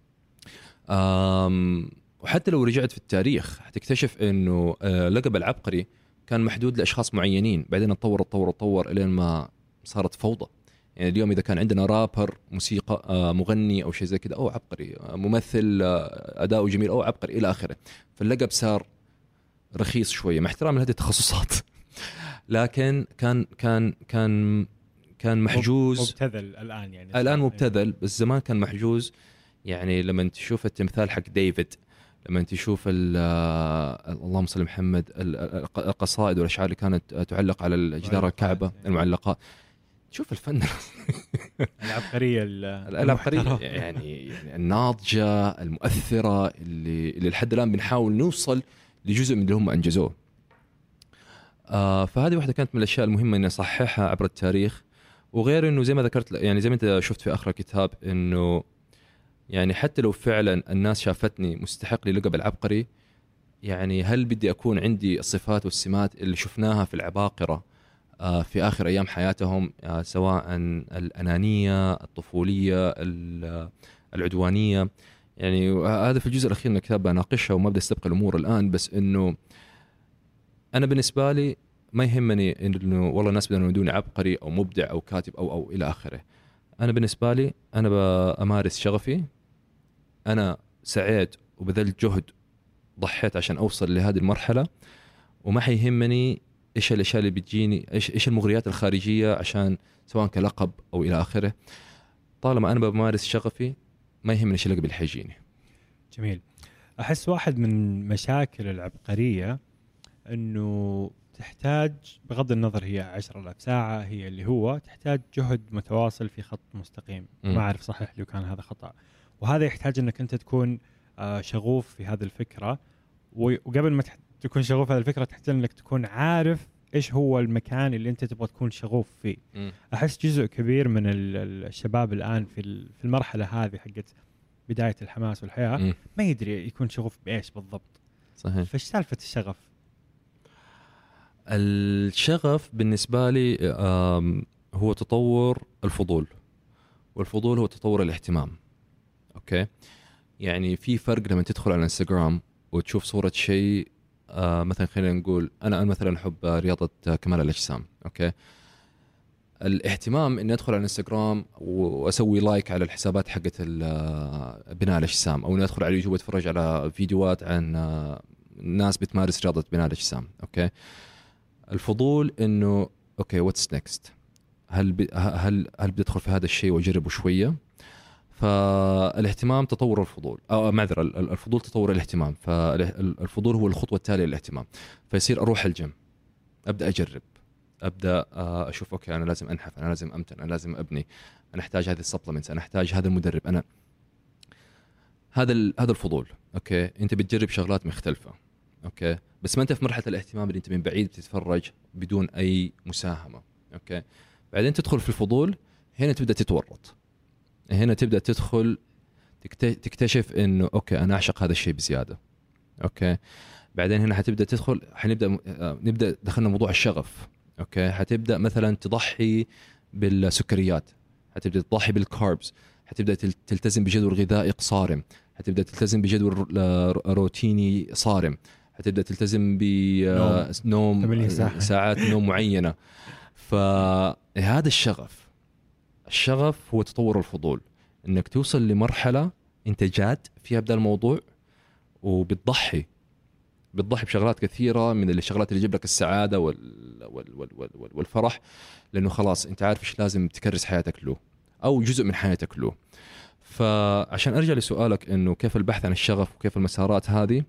آم وحتى لو رجعت في التاريخ حتكتشف انه آه لقب العبقري كان محدود لاشخاص معينين، بعدين اتطور اتطور اتطور الين ما صارت فوضى. يعني اليوم اذا كان عندنا رابر، موسيقى، آه مغني او شيء زي كذا او عبقري، آه ممثل آه اداؤه جميل او عبقري الى اخره. فاللقب صار رخيص شويه مع احترام لهذه التخصصات. لكن كان كان كان كان محجوز، مبتذل الان. يعني الان مبتذل بس زمان كان محجوز. يعني لما تشوف التمثال حق ديفيد، لما تشوف اللهم صل محمد القصائد والاشعار اللي كانت تعلق على جدار الكعبه، المعلقات، تشوف الفن العبقريه العبقريه يعني الناضجه المؤثره اللي اللي لحد الان بنحاول نوصل لجزء من اللي هم انجزوه. آه فهذه واحده كانت من الاشياء المهمه اني اصححها عبر التاريخ. وغير انه زي ما ذكرت، يعني زي ما انت شفت في اخر الكتاب، انه يعني حتى لو فعلا الناس شافتني مستحق للقب العبقري، يعني هل بدي أكون عندي الصفات والسمات اللي شفناها في العباقرة في آخر أيام حياتهم، سواء الأنانية، الطفولية، العدوانية؟ يعني هذا في الجزء الأخير من الكتاب بناقشها وما بدي استبقى الأمور الآن. بس إنه أنا بالنسبة لي ما يهمني إنه والله الناس بدنا يدوني عبقري أو مبدع أو كاتب أو أو إلى آخره. أنا بالنسبة لي أنا بأمارس شغفي، أنا سعيت وبذلت جهد، ضحيت عشان أوصل لهذه المرحلة، وما حيهمني إيش الأشياء اللي بتجيني، إيش إيش المغريات الخارجية عشان سواء كلقب أو إلى آخره. طالما أنا بمارس شغفي ما يهمني إيش اللقب اللي حيجيني. جميل. أحس واحد من مشاكل العبقرية إنه تحتاج بغض النظر هي عشرة آلاف ساعة، هي اللي هو تحتاج جهد متواصل في خط مستقيم. م. ما أعرف صحيح لو كان هذا خطأ. وهذا يحتاج أنك أنت تكون شغوف في هذه الفكرة، وقبل ما تكون شغوف في هذه الفكرة تحتاج أنك تكون عارف إيش هو المكان اللي أنت تبغى تكون شغوف فيه. م. أحس جزء كبير من الشباب الآن في في المرحلة هذه حقت بداية الحماس والحياة م. ما يدري يكون شغوف بإيش بالضبط. صحيح. فإيش سالفة الشغف؟ الشغف بالنسبة لي هو تطور الفضول، والفضول هو تطور الاهتمام. أوكي، يعني في فرق لما تدخل على الانستغرام وتشوف صورة شيء، آه مثلا خلينا نقول أنا مثلا أحب رياضة كمال الأجسام. أوكي، الاهتمام إني أدخل على الانستغرام وأسوي لايك على الحسابات حقت بناء الأجسام، أو إني أدخل على اليوتيوب وأتفرج على فيديوهات عن ناس بتمارس رياضة بناء الأجسام. أوكي، الفضول إنه أوكي واتس نيكست، هل ب... هل هل بدخل في هذا الشيء وأجربه شوية. فالاهتمام تطور الفضول، أو معذرة الفضول تطور الاهتمام. فالفضول هو الخطوة التالية للاهتمام. فيصير أروح الجيم، أبدأ أجرب، أبدأ أشوف أوكي أنا لازم أنحف، أنا لازم أمتن، أنا لازم أبني، أنا أحتاج هذه السبلمنتس، أنا أحتاج هذا المدرب، أنا هذا هذا الفضول. أوكي، أنت بتجرب شغلات مختلفة. أوكي، بس ما أنت في مرحلة الاهتمام اللي أنت من بعيد بتتفرج بدون أي مساهمة، اوكي. بعدين تدخل في الفضول، هنا تبدا تتورط، هنا تبدا تدخل تكتشف انه اوكي انا اعشق هذا الشيء بزياده. اوكي. بعدين هنا حتبدا تدخل، حنبدا نبدا دخلنا موضوع الشغف. اوكي. حتبدا مثلا تضحي بالسكريات، حتبدا تضحي بالكاربز، حتبدا تلتزم بجدول غذائي صارم، حتبدا تلتزم بجدول روتيني صارم، حتبدا تلتزم بنوم ساعات نوم معينه. فهذا الشغف، الشغف هو تطور الفضول، انك توصل لمرحله انت جاد فيها بدا الموضوع، وبتضحي بتضحي بشغلات كثيره من الشغلات اللي تجيب لك السعاده وال... وال... وال... وال... والفرح، لانه خلاص انت عارف ايش لازم تكرس حياتك له او جزء من حياتك له. فعشان ارجع لسؤالك انه كيف البحث عن الشغف وكيف المسارات هذه،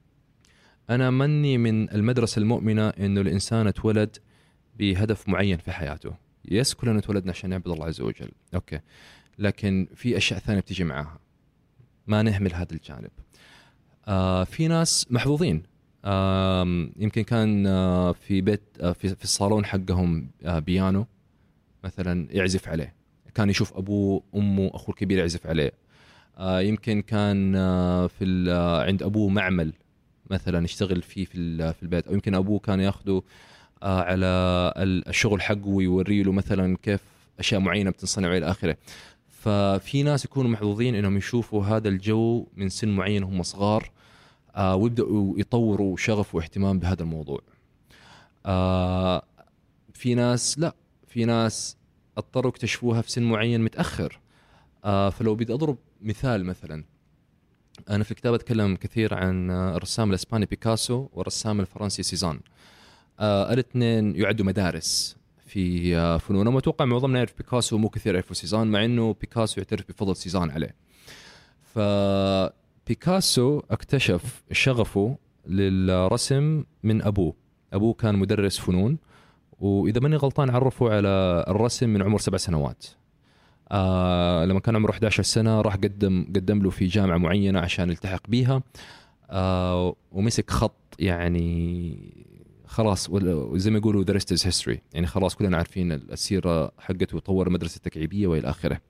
انا مني من المدرسه المؤمنه انه الانسان اتولد بهدف معين في حياته. يس كلنا اتولدنا عشان نعبد الله عز وجل، اوكي، لكن في اشياء ثانيه بتيجي معاها، ما نهمل هذا الجانب. آه في ناس محظوظين، آه يمكن كان آه في بيت آه في, في الصالون حقهم آه بيانو مثلا يعزف عليه، كان يشوف ابوه امه اخوه الكبير يعزف عليه. آه يمكن كان آه في آه عند ابوه معمل مثلا يشتغل فيه في في البيت، او يمكن ابوه كان ياخده آه على الشغل حقه ويوري له مثلا كيف اشياء معينه بتنصنع الى اخره. ففي ناس يكونوا محظوظين انهم يشوفوا هذا الجو من سن معين هم صغار، آه ويبداوا يطوروا شغف واهتمام بهذا الموضوع. آه في ناس لا، في ناس اضطروا يكتشفوها في سن معين متاخر. آه فلو بدي اضرب مثال، مثلا انا في الكتاب اتكلم كثير عن الرسام الاسباني بيكاسو والرسام الفرنسي سيزان. آه الاثنين يعدوا مدارس في آه فنون، ومتوقع معظمنا يعرف بيكاسو، مو كثير يعرفوا سيزان، مع انه بيكاسو يعترف بفضل سيزان عليه. فبيكاسو اكتشف شغفه للرسم من ابوه. ابوه كان مدرس فنون، واذا ماني غلطان عرفوا على الرسم من عمر سبع سنوات. آه لما كان عمره إحدى عشرة سنه راح قدم قدم له في جامعه معينه عشان يلتحق بيها، آه ومسك خط يعني خلاص، وزي ما يقولوا the rest is history، يعني خلاص كلنا عارفين السيره حقته، وطور المدرسه التكعيبيه والى اخره.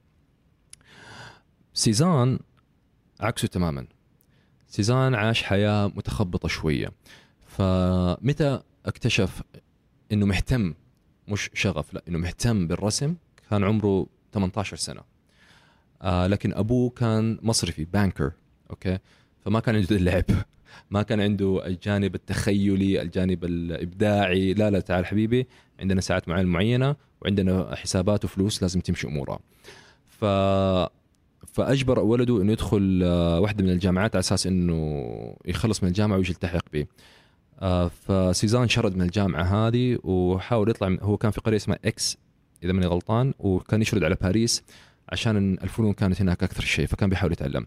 سيزان عكسه تماما، سيزان عاش حياه متخبطه شويه. فمتى اكتشف انه مهتم، مش شغف، لا انه مهتم بالرسم، كان عمره ثمانية عشر سنه. آه لكن ابوه كان مصرفي بانكر، اوكي، فما كان عنده اللعب، ما كان عنده الجانب التخيلي، الجانب الابداعي. لا لا تعال حبيبي، عندنا ساعات معينه وعندنا حسابات وفلوس لازم تمشي امورها. ف فاجبر ولده انه يدخل واحده من الجامعات على اساس انه يخلص من الجامعه ويجي يلتحق به. فسيزان شرد من الجامعه هذه وحاول يطلع من، هو كان في قريه اسمها اكس اذا ماني غلطان، وكان يشرد على باريس عشان الفنون كانت هناك اكثر شيء، فكان بيحاول يتعلم.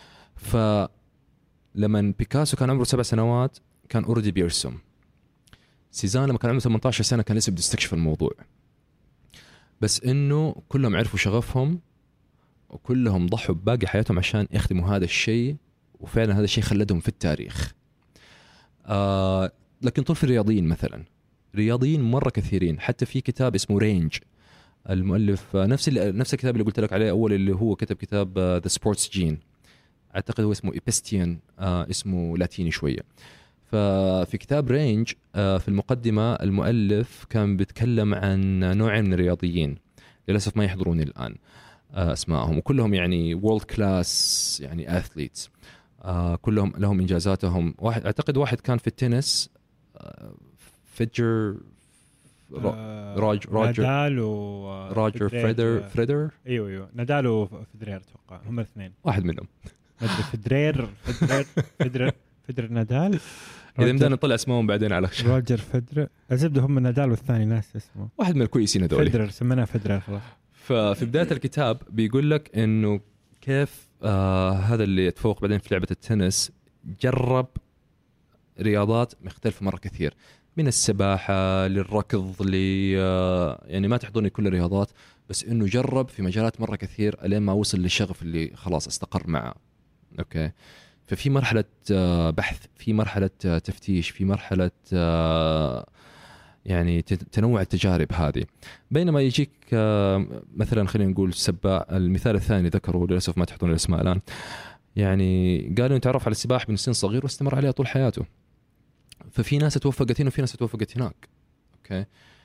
فلما بيكاسو كان عمره سبع سنوات كان اوريدي بيرسم. سيزان لما كان عمره ثمانية عشر سنه كان لسه بده يستكشف الموضوع، بس انه كلهم عرفوا شغفهم وكلهم ضحوا بباقي حياتهم عشان يخدموا هذا الشيء، وفعلا هذا الشيء خلدهم في التاريخ. آه لكن طول في الرياضيين مثلا، رياضيين مرة كثيرين. حتى في كتاب اسمه رينج، المؤلف نفس اللي نفس الكتاب اللي قلت لك عليه أول، اللي هو كتب كتاب The Sports Gene، أعتقد هو اسمه إبستيان، آه اسمه لاتيني شوية. ففي كتاب رينج آه في المقدمة المؤلف كان بيتكلم عن نوعين من الرياضيين، للأسف ما يحضروني الآن آه اسمائهم، وكلهم يعني world class يعني athletes، آه كلهم لهم إنجازاتهم. واحد أعتقد واحد كان في التنس، آه فيدجر راج راجر نادال و راجر فريدر فريدر ايوه ايوه نادال وفيدرير اتوقع هم الاثنين، واحد منهم فيدرير فيدرير فيدرير فيدرير نادال. اذا بدنا نطلع اسمهم بعدين على خشب. روجر فيدرر، الزبده هم نادال والثاني ناس اسمه واحد من الكويسين هذول، فيدرر سميناه فيدرر خلاص. ففي بدايه الكتاب بيقول لك انه كيف آه هذا اللي يتفوق بعدين في لعبه التنس جرب رياضات مختلفه مره كثير، من السباحة للركض ل يعني ما تحضرني كل الرياضات، بس إنه جرب في مجالات مرة كثير ألين ما وصل للشغف اللي خلاص استقر معه. أوكي، ففي مرحلة بحث، في مرحلة تفتيش، في مرحلة يعني تنوع التجارب هذه. بينما يجيك مثلا خلينا نقول السباح، المثال الثاني ذكروا للأسف ما تحطون الاسماء الآن، يعني قالوا يتعرف على السباحة من سن صغير واستمر عليها طول حياته. ففي ناس توفقت هنا وفي ناس توفقت هناك. أوكي،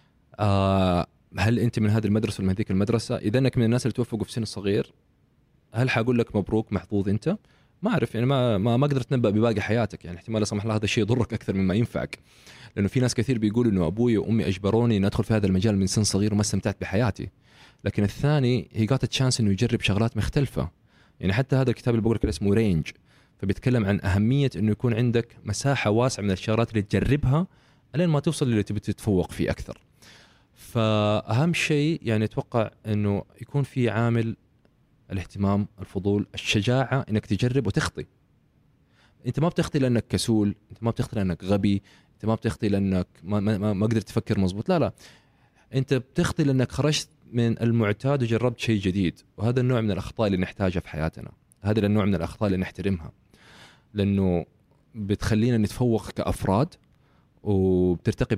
آه هل أنت من هذه المدرسة ولا من هذيك المدرسة؟ إذا أنك من الناس اللي توفقوا في سن صغير، هل حقول لك مبروك محظوظ أنت؟ ما أعرف، يعني ما ما ما قدرت تنبأ بباقي حياتك، يعني احتمال لا سمح الله هذا الشيء يضرك أكثر مما ينفعك. لأنه في ناس كثير بيقولوا إنه أبوي وأمي أجبروني إن أدخل في هذا المجال من سن صغير وما استمتعت بحياتي. لكن الثاني he got a chance إنه يجرب شغلات مختلفة. يعني حتى هذا الكتاب اللي بقول لك اسمه رينج، فبيتكلم عن أهمية إنه يكون عندك مساحة واسعة من الشغلات اللي تجربها لين ما توصل اللي تبي تتفوق فيه أكثر. فأهم شيء يعني أتوقع إنه يكون في عامل الاهتمام، الفضول، الشجاعة، إنك تجرب وتخطي. أنت ما بتخطي لأنك كسول، أنت ما بتخطي لأنك غبي، أنت ما بتخطي لأنك ما ما ما قدرت تفكر مزبوط، لا لا، أنت بتخطي لأنك خرجت من المعتاد وجربت شيء جديد. وهذا النوع من الأخطاء اللي نحتاجها في حياتنا، هذا النوع من الأخطاء اللي نحترمها، لأنه بتخلينا نتفوق كأفراد وبترتقي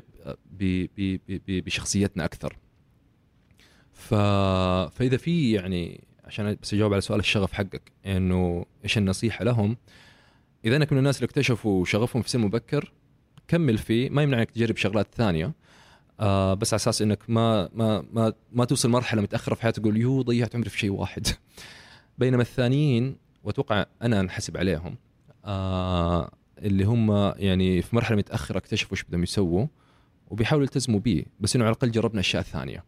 بشخصيتنا أكثر. ف... فإذا في يعني عشان بس أجاوب على سؤال الشغف حقك، إنه إيش النصيحة لهم؟ إذا أنك من الناس اللي اكتشفوا شغفهم في سن مبكر، كمل فيه، ما يمنع أنك تجرب شغلات ثانية، آه بس على أساس أنك ما ما ما ما توصل مرحلة متأخرة في حياتك تقول يو ضيعت عمري في شيء واحد. بينما الثانيين، وأتوقع أنا نحسب عليهم، آه اللي هم يعني في مرحلة متأخرة اكتشفوا إيش بدهم يسووا وبيحاولوا يلتزموا بيه، بس إنه على الأقل جربنا أشياء ثانية.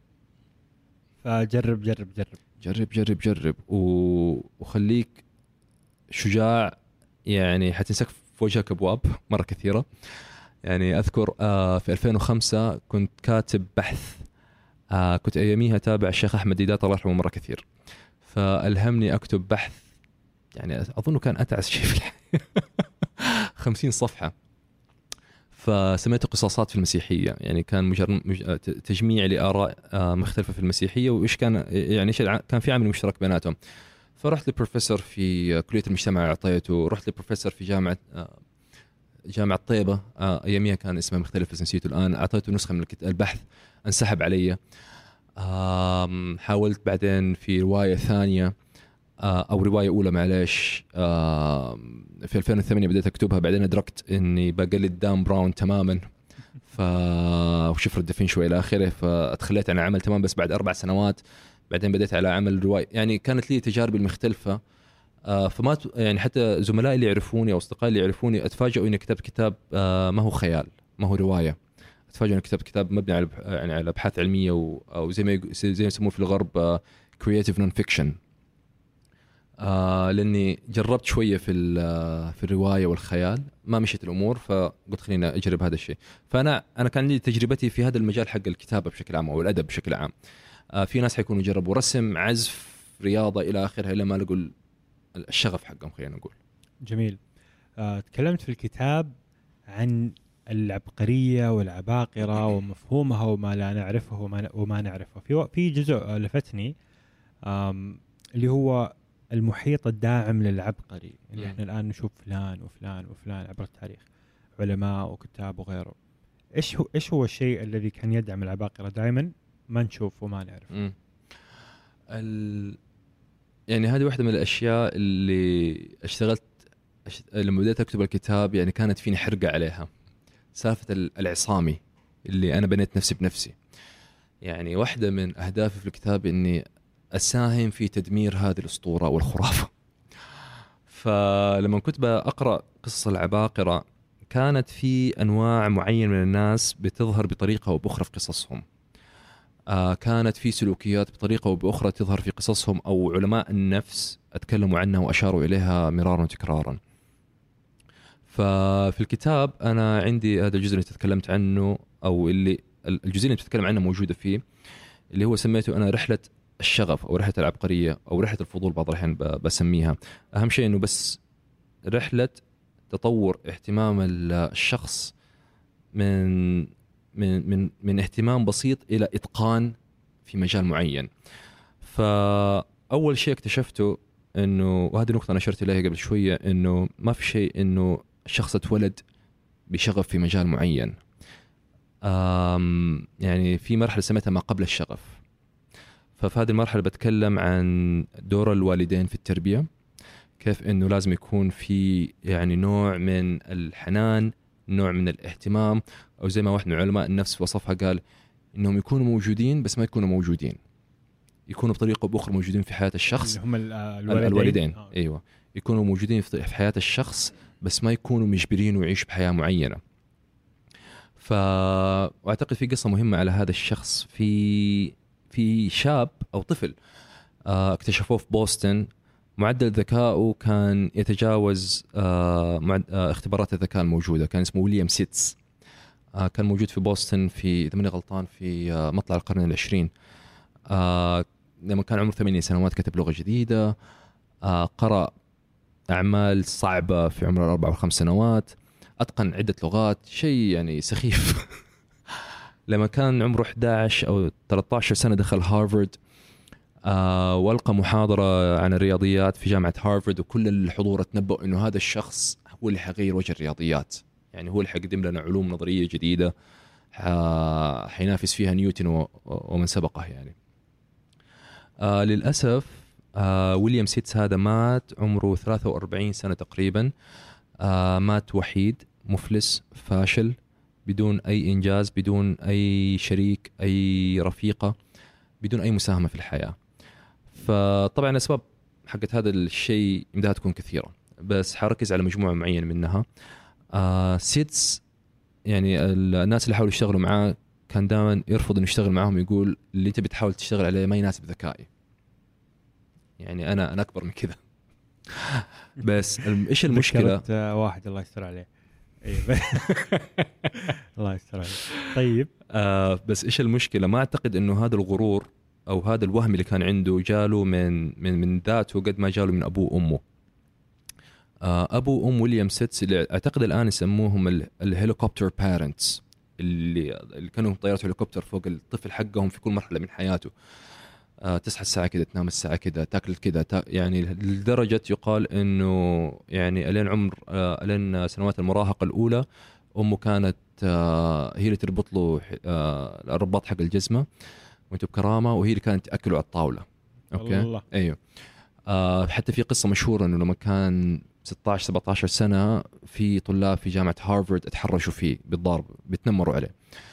فجرب جرب جرب جرب جرب جرب وخليك شجاع، يعني حتنسك في وجهك أبواب مرة كثيرة. يعني أذكر آه في ألفين وخمسة كنت كاتب بحث، آه كنت أياميها تابع الشيخ أحمد ديدات الله يرحمه مرة كثير، فألهمني أكتب بحث يعني أظنه كان أتعس شيء في الحياة خمسين صفحة، فسميته قصاصات في المسيحية. يعني كان مجرد تجميع لآراء مختلفة في المسيحية وإيش كان يعني إيش كان في عامل مشترك بيناتهم. فرحت لبروفيسور في كلية المجتمع أعطيته، رحت لبروفيسور في جامعة جامعة طيبة أياميها كان اسمها مختلف بس نسيته الآن، أعطيته نسخة من البحث، انسحب علي. حاولت بعدين في رواية ثانية أو رواية أولى معلش في ألفين وثمانية بدأت أكتبها، بعدين أدركت إني بقلد دان براون تماماً، ف وشفر الدفين شوي إلى آخره، فأتخليت عن عمل تمام. بس بعد أربع سنوات بعدين بدأت على عمل رواية، يعني كانت لي تجاربي المختلفة. فما يعني حتى زملائي اللي يعرفوني أو أصدقائي اللي يعرفوني أتفاجئوا إني كتبت كتاب ما هو خيال، ما هو رواية. أتفاجئوا إني كتبت كتاب مبني على يعني على أبحاث علمية أو زي ما زي ما يسموه في الغرب creative non-fiction. آه لأني جربت شوية في في الرواية والخيال ما مشيت الأمور، فقلت خلينا أجرب هذا الشيء. فأنا أنا كان لي تجربتي في هذا المجال حق الكتابة بشكل عام أو الأدب بشكل عام. آه في ناس حيكونوا جربوا رسم، عزف، رياضة إلى آخره، إلا ما لقوا الشغف حقهم خلينا نقول. جميل. آه تكلمت في الكتاب عن العبقرية والعباقرة ومفهومها وما لا نعرفه وما, وما نعرفه. في في جزء لفتني اللي هو المحيط الداعم للعبقري، اللي احنا الآن نشوف فلان وفلان وفلان عبر التاريخ، علماء وكتاب وغيره. ايش هو ايش هو الشيء الذي كان يدعم العباقرة دائما ما نشوف وما نعرف؟ ال... يعني هذه واحدة من الأشياء اللي اشتغلت أش... لما بدأت أكتب الكتاب يعني كانت فيني حرقة عليها، سالفة العصامي اللي أنا بنيت نفسي بنفسي. يعني واحدة من أهدافي في الكتاب إني أساهم في تدمير هذه الأسطورة والخرافة. فلما كنت بقرأ قصص العباقرة كانت في أنواع معينة من الناس بتظهر بطريقة أو بأخرى في قصصهم، آه كانت في سلوكيات بطريقة أو بأخرى تظهر في قصصهم، أو علماء النفس أتكلموا عنها وأشاروا إليها مرارا وتكرارا. ففي الكتاب أنا عندي هذا الجزء اللي تتكلمت عنه، أو اللي الجزء اللي تتكلم عنه موجودة فيه، اللي هو سميته أنا رحلة الشغف أو رحلة العبقرية أو رحلة الفضول بعض الأحيان بسميها. أهم شيء إنه بس رحلة تطور اهتمام الشخص من من من من اهتمام بسيط إلى إتقان في مجال معين. فأول شيء اكتشفته إنه، وهذه نقطة أنا أشرت إليها قبل شوية، إنه ما في شيء إنه الشخص اتولد بشغف في مجال معين. يعني في مرحلة سميتها ما قبل الشغف. ففي هذه المرحلة بتكلم عن دور الوالدين في التربية، كيف إنه لازم يكون في يعني نوع من الحنان، نوع من الاهتمام، أو زي ما واحد من علماء النفس وصفها قال إنهم يكونوا موجودين بس ما يكونوا موجودين، يكونوا بطريقة أو بأخرى موجودين في حياة الشخص. هم الوالدين, الوالدين. آه. أيوة، يكونوا موجودين في حياة الشخص بس ما يكونوا مجبرين ويعيش بحياة معينة. ف واعتقد في قصة مهمة على هذا الشخص. في في شاب أو طفل اكتشفوه في بوسطن، معدل ذكائه كان يتجاوز اختبارات الذكاء الموجودة، كان اسمه ويليام سيتس. كان موجود في بوسطن في إذا ماني غلطان في مطلع القرن العشرين. لما كان عمره ثمانية سنوات كتب لغة جديدة، قرأ أعمال صعبة في عمر الأربع وخمس سنوات، أتقن عدة لغات، شيء يعني سخيف. لما كان عمره أحد عشر أو ثلاثة عشر سنة دخل هارفارد، آه والقى محاضرة عن الرياضيات في جامعة هارفارد، وكل الحضور تنبؤ إنه هذا الشخص هو اللي حيغير وجه الرياضيات، يعني هو اللي حيقدم لنا علوم نظرية جديدة حينافس فيها نيوتن ومن سبقه يعني. آه للأسف آه ويليام سيتس هذا مات عمره ثلاثة وأربعين سنة تقريبا. آه مات وحيد، مفلس، فاشل، بدون أي إنجاز، بدون أي شريك، أي رفيقة، بدون أي مساهمة في الحياة. فطبعا الأسباب حقت هذا الشيء بدها تكون كثيرة، بس حركز على مجموعة معينة منها. آه سيتس يعني الناس اللي حاولوا يشتغلوا معاه كان دائما يرفض إنه يشتغل معهم، يقول اللي أنت بتحاول تشتغل عليه ما يناسب ذكائي، يعني أنا أنا أكبر من كذا. بس إيش المشكلة؟ واحد الله يستر عليه. أيوة. الله يستر عليه. طيب آه بس إيش المشكلة؟ ما أعتقد إنه هذا الغرور أو هذا الوهم اللي كان عنده جاله من من من ذاته قد ما جاله من أبوه وأمه. آه أبو وأم ويليام سيتس اللي أعتقد الآن يسموهم الهليكوبتر بارنتس، اللي اللي كانوا طيارة هليكوبتر فوق الطفل حقهم في كل مرحلة من حياته. آه تصحى الساعة كده، تنام الساعة كده، تاكل كده، تا... يعني لدرجة يقال إنه يعني ألين عمر آه ألين سنوات المراهقة الأولى أمه كانت آه هي اللي تربط له آه الرباط حق الجزمة وانتو بكرامة، وهي اللي كانت تأكله على الطاولة. أوكي الله. أيوه. آه حتى في قصة مشهورة إنه لما كان ستة عشر سبعة عشر سنة في طلاب في جامعة هارفارد اتحرشوا فيه بالضرب، بيتنمروا عليه.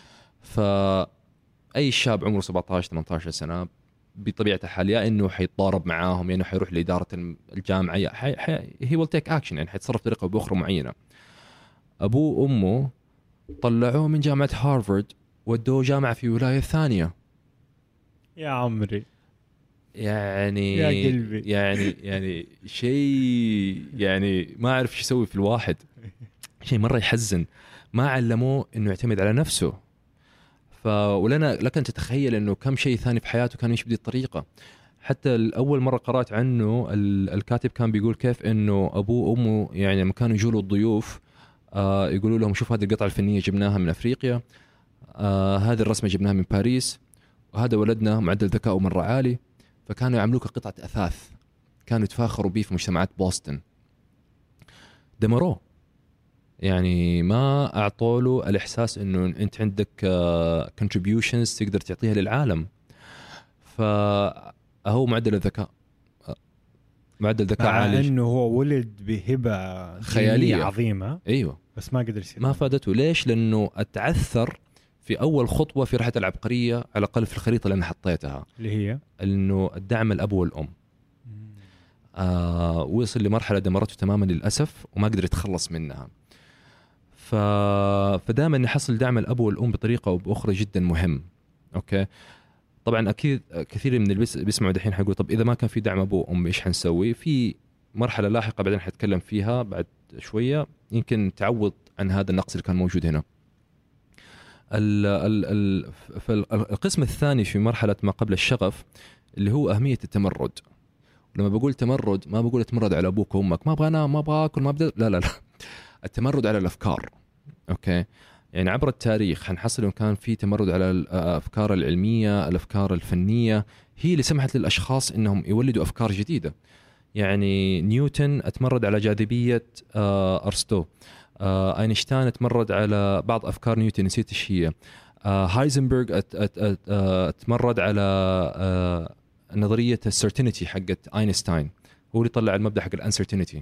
فأي شاب عمره سبعة عشر ثمانية عشر سنة بطبيعة الحال يا إنه حيتضارب معاهم، يعني حيروح لإدارة الجامعة، حي... حي... he will take action، يعني حيتصرف بطريقة بأخرى معينة. أبوه وأمه طلعوه من جامعة هارفارد ودوه جامعة في ولاية ثانية. يا عمري يعني يا قلبي. يعني يعني شيء يعني ما أعرف شو يسوي في الواحد، شيء مرة يحزن. ما علموه إنه يعتمد على نفسه. فولنا لك أن تتخيل إنه كم شيء ثاني في حياته كان يمشي بهذه الطريقة. حتى الأول مرة قرأت عنه الكاتب كان بيقول كيف إنه أبوه وأمه يعني لما كانوا يجوا له الضيوف آه يقولوا لهم شوف هذه القطعة الفنية جبناها من أفريقيا، آه هذه الرسمة جبناها من باريس، وهذا ولدنا معدل ذكائه مرة عالي. فكانوا يعملوه كقطعة أثاث، كانوا يتفاخروا به في مجتمعات بوسطن. دمروه، يعني ما أعطوا له الإحساس إنه أنت عندك uh, contributions تقدر تعطيها للعالم. فهو معدل الذكاء معدل ذكاء عالي، مع إنه هو ولد بهبة خيالية عظيمة. أيوة، بس ما قدر يصير، ما فادته. ليش؟ لأنه أتعثر في أول خطوة في رحلة العبقرية، على الأقل في الخريطة اللي أنا حطيتها، اللي هي إنه الدعم الأب والأم. آه وصل لمرحلة دمرته تماما للأسف، وما قدر يتخلص منها. ف... فدائما نحصل دعم الأب والأم بطريقة أو بأخرى جدا مهم. أوكي، طبعا أكيد كثير من اللي بيسمعوا دحين حيقول طب إذا ما كان في دعم أبو وأم إيش حنسوي؟ في مرحلة لاحقة بعدين حتكلم فيها بعد شوية يمكن تعوض عن هذا النقص اللي كان موجود هنا. ال... ال... ال... فالقسم الثاني في مرحلة ما قبل الشغف اللي هو أهمية التمرد. لما بقول تمرد ما بقول تمرد على أبوك وأمك، ما أبغى أنام، ما أبغى أكل، ما أبدأ، لا لا لا التمرد على الأفكار. أوكي، يعني عبر التاريخ حنحصل إنه كان في تمرد على الأفكار العلمية، الأفكار الفنية، هي اللي سمحت للأشخاص إنهم يولدوا أفكار جديدة. يعني نيوتن اتمرد على جاذبية أرسطو، آه اينشتاين تمرد على بعض افكار نيوتن، نسيت ايش هي. آه هايزنبرغ ات ات ات آه تمرد على آه نظريه السيرتينتي حقت اينشتاين، هو اللي طلع المبدا حق الانسرتينتي.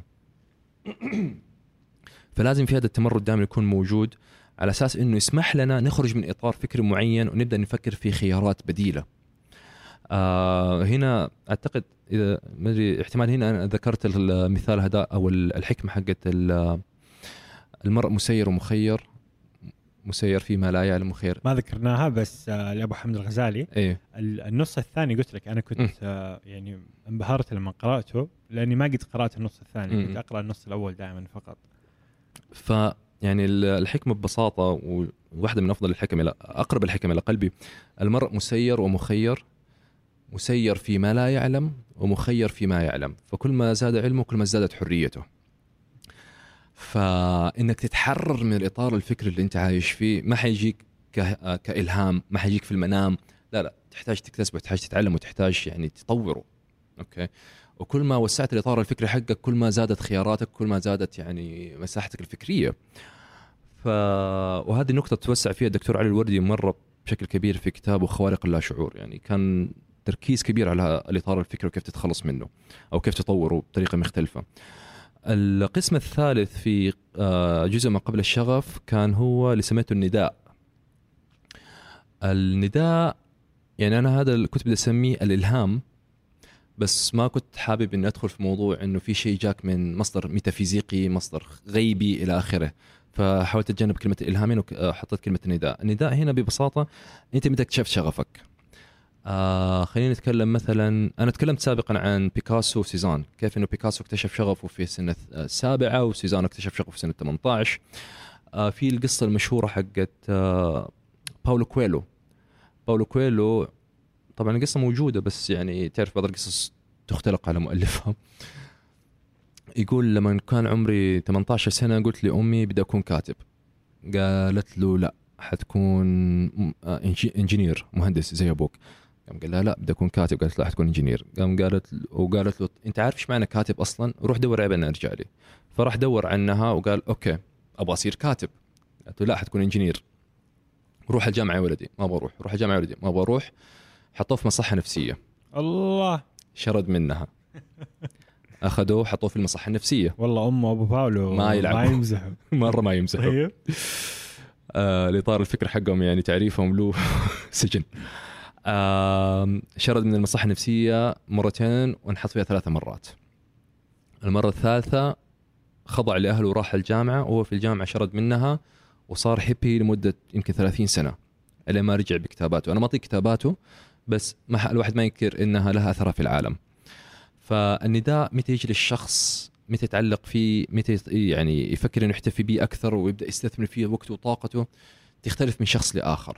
فلازم في هذا التمرد دائما يكون موجود على اساس انه يسمح لنا نخرج من اطار فكري معين ونبدا نفكر في خيارات بديله. آه هنا اعتقد اذا ما ادري احتمال هنا انا ذكرت المثال هذا او الحكمه حقت المرء مسير ومخير، مسير فيما لا يعلم مخير، ما ذكرناها بس آه لابو حمد الغزالي. ايه النص الثاني قلت لك انا كنت آه يعني انبهرت لما قراته لاني ما قد قرات النص الثاني، م. كنت اقرا النص الاول دائما فقط. ف يعني الحكمه ببساطه وواحده من افضل الحكم الى اقرب الحكم الى قلبي، المرء مسير ومخير، مسير فيما لا يعلم ومخير فيما يعلم، فكل ما زاد علمه كل ما زادت حريته. فانك تتحرر من الاطار الفكري اللي انت عايش فيه ما حيجيك كالهام، ما حيجيك في المنام، لا لا تحتاج تكتسبه، تحتاج تتعلم وتحتاج يعني تطوره. اوكي، وكل ما وسعت الاطار الفكري حقك كل ما زادت خياراتك، كل ما زادت يعني مساحتك الفكريه. ف وهذه النقطه توسع فيها الدكتور علي الوردي مره بشكل كبير في كتابه خوارق اللاشعور، يعني كان تركيز كبير على الاطار الفكري وكيف تتخلص منه او كيف تطوره بطريقه مختلفه. القسم الثالث في جزء ما قبل الشغف كان هو اللي سميته النداء. النداء يعني انا هذا كنت بدي اسميه الالهام، بس ما كنت حابب اني ادخل في موضوع انه في شيء جاك من مصدر ميتافيزيقي، مصدر غيبي الى اخره، فحاولت اتجنب كلمه الالهامين وحطيت كلمه النداء. النداء هنا ببساطه انت بدك تكتشف شغفك. آه خلينا نتكلم مثلا، انا تكلمت سابقا عن بيكاسو وسيزان، كيف انه بيكاسو اكتشف شغفه في سنه السابعه وسيزان اكتشف شغفه في سنه ثمانية عشر. آه في القصه المشهوره حقت آه باولو كويلو. باولو كويلو طبعا القصه موجوده بس يعني تعرف بعض القصص تختلق على مؤلفها. يقول لما كان عمري ثمانية عشر سنه قلت لامي بدي اكون كاتب، قالت له لا حتكون انجينير مهندس زي ابوك. قام قال لها لا بدي اكون كاتب، قالت لا حتكون انجينير. قام قالت وقالت له انت عارف ايش معنى كاتب اصلا؟ روح دور عليه بين ارجع لي. فراح دور عنها وقال اوكي ابغى اصير كاتب. قالت له لا حتكون انجينير. روح الجامعه يا ولدي، ما بروح. روح الجامعه يا ولدي، ما بروح. حطوه في مصحه نفسيه. الله، شرد منها. اخذوه حطوه في المصحه النفسيه. والله امه وابو باولو ما يلعب، ما يمزحوا مره ما يمزحوا. ايوه آه الاطار الفكر حقهم يعني تعريفهم له سجن. آه شرد من المصحة النفسية مرتين وانحط فيها ثلاثة مرات. المرة الثالثة خضع لأهله وراح الجامعة، وهو في الجامعة شرد منها وصار هيبي لمدة يمكن ثلاثين سنة إلى ما رجع بكتاباته. أنا ما أعطيك كتاباته بس ما الواحد ما ينكر إنها لها أثرها في العالم. فالنداء متى يجي للشخص، متى يتعلق فيه، متى يعني يفكر إنه يحتفي به أكثر ويبدأ يستثمر فيه وقته وطاقته، تختلف من شخص لآخر.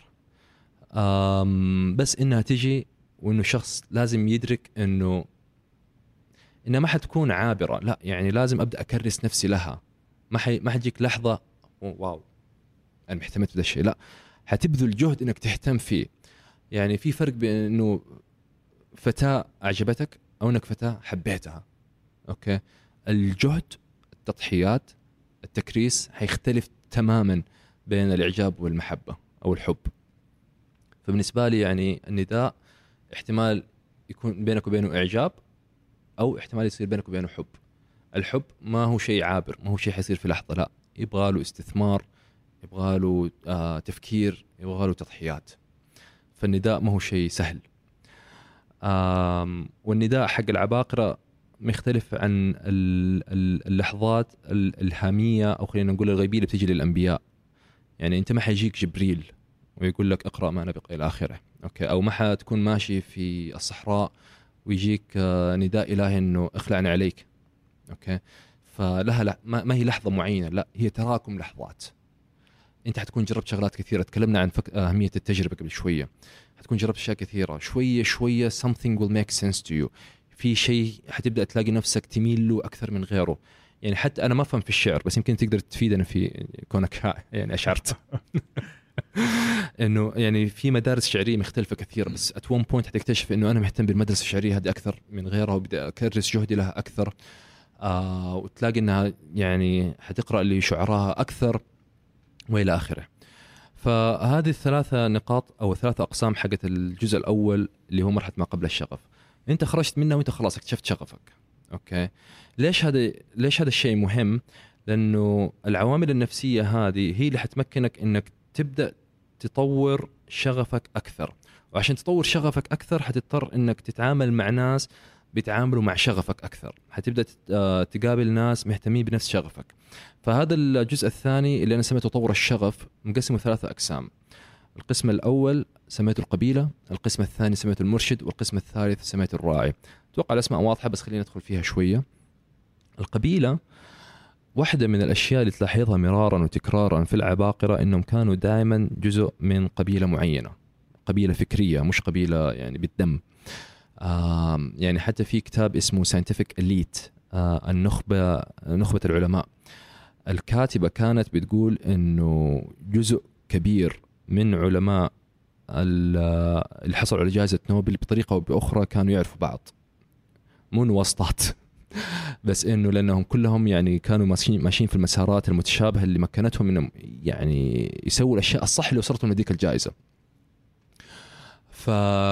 بس إنها تجي وإنه شخص لازم يدرك إنه إنها ما حتكون عابرة، لا يعني لازم أبدأ أكرس نفسي لها. ما حي ما حتجيك لحظة واو أنا محتمت بهذا الشيء، لا حتبذل جهد إنك تهتم فيه. يعني في فرق بين إنه فتاة أعجبتك أو إنك فتاة حبيتها. أوكي، الجهد، التضحيات، التكريس حيختلف تماما بين الإعجاب والمحبة أو الحب. فبالنسبة لي يعني النداء احتمال يكون بينك وبينه إعجاب، أو احتمال يصير بينك وبينه حب. الحب ما هو شيء عابر، ما هو شيء حيصير في لحظة، لا يبغى له استثمار، يبغى له آه تفكير، يبغى له تضحيات. فالنداء ما هو شيء سهل. والنداء حق العباقرة مختلف عن اللحظات الإلهامية أو خلينا نقول الغيبية اللي بتجي للأنبياء. يعني أنت ما حيجيك جبريل ويقول لك اقرأ ما نبق إلى آخره، أوكي، أو ما حتكون ماشي في الصحراء ويجيك نداء إلهي إنه اخلعني عليك، أوكي. فلها لا ما هي لحظة معينة، لا هي تراكم لحظات. أنت حتكون جربت شغلات كثيرة، تكلمنا عن فك... أهمية التجربة قبل شوية. حتكون جربت أشياء كثيرة، شوية شوية something will make sense to you. في شيء حتبدأ تلاقي نفسك تميل له أكثر من غيره. يعني حتى أنا ما أفهم في الشعر بس يمكن تقدر تفيدنا في كونك يعني أشعرت إنه يعني في مدارس شعرية مختلفة كثيرة، بس at one point حتكتشف إنه أنا مهتم بالمدرسة الشعرية هذه أكثر من غيرها وبدأ أكرس جهدي لها أكثر. آه وتلاقي انها يعني حتقرا لشعراء اكثر والى اخره. فهذه الثلاثه نقاط او ثلاثه اقسام حقت الجزء الاول اللي هو مرحله ما قبل الشغف. انت خرجت منها وانت خلاص اكتشفت شغفك. اوكي ليش هذا ليش هذا الشيء مهم؟ لانه العوامل النفسيه هذه هي اللي حتمكنك انك تبدا تطور شغفك اكثر، وعشان تطور شغفك اكثر حتضطر انك تتعامل مع ناس بيتعاملوا مع شغفك اكثر، حتبدا تقابل ناس مهتمين بنفس شغفك. فهذا الجزء الثاني اللي انا سميته تطور الشغف مقسمه ثلاثه اقسام. القسم الاول سميته القبيله، القسم الثاني سميته المرشد، والقسم الثالث سميته الراعي. اتوقع الاسماء واضحه بس خلينا ندخل فيها شويه. القبيله واحدة من الأشياء اللي تلاحظها مرارا وتكرارا في العباقرة إنهم كانوا دائما جزء من قبيلة معينة، قبيلة فكرية مش قبيلة يعني بالدم. آه يعني حتى في كتاب اسمه Scientific Elite، آه النخبة نخبة العلماء، الكاتبة كانت بتقول إنه جزء كبير من علماء اللي حصلوا على جائزة نوبل بطريقة أو بأخرى كانوا يعرفوا بعض، مو واسطات بس انه لانهم كلهم يعني كانوا ماشيين ماشيين في المسارات المتشابهه اللي مكنتهم انهم يعني يسووا الاشياء الصح اللي وصلتهم لديك الجائزه. ف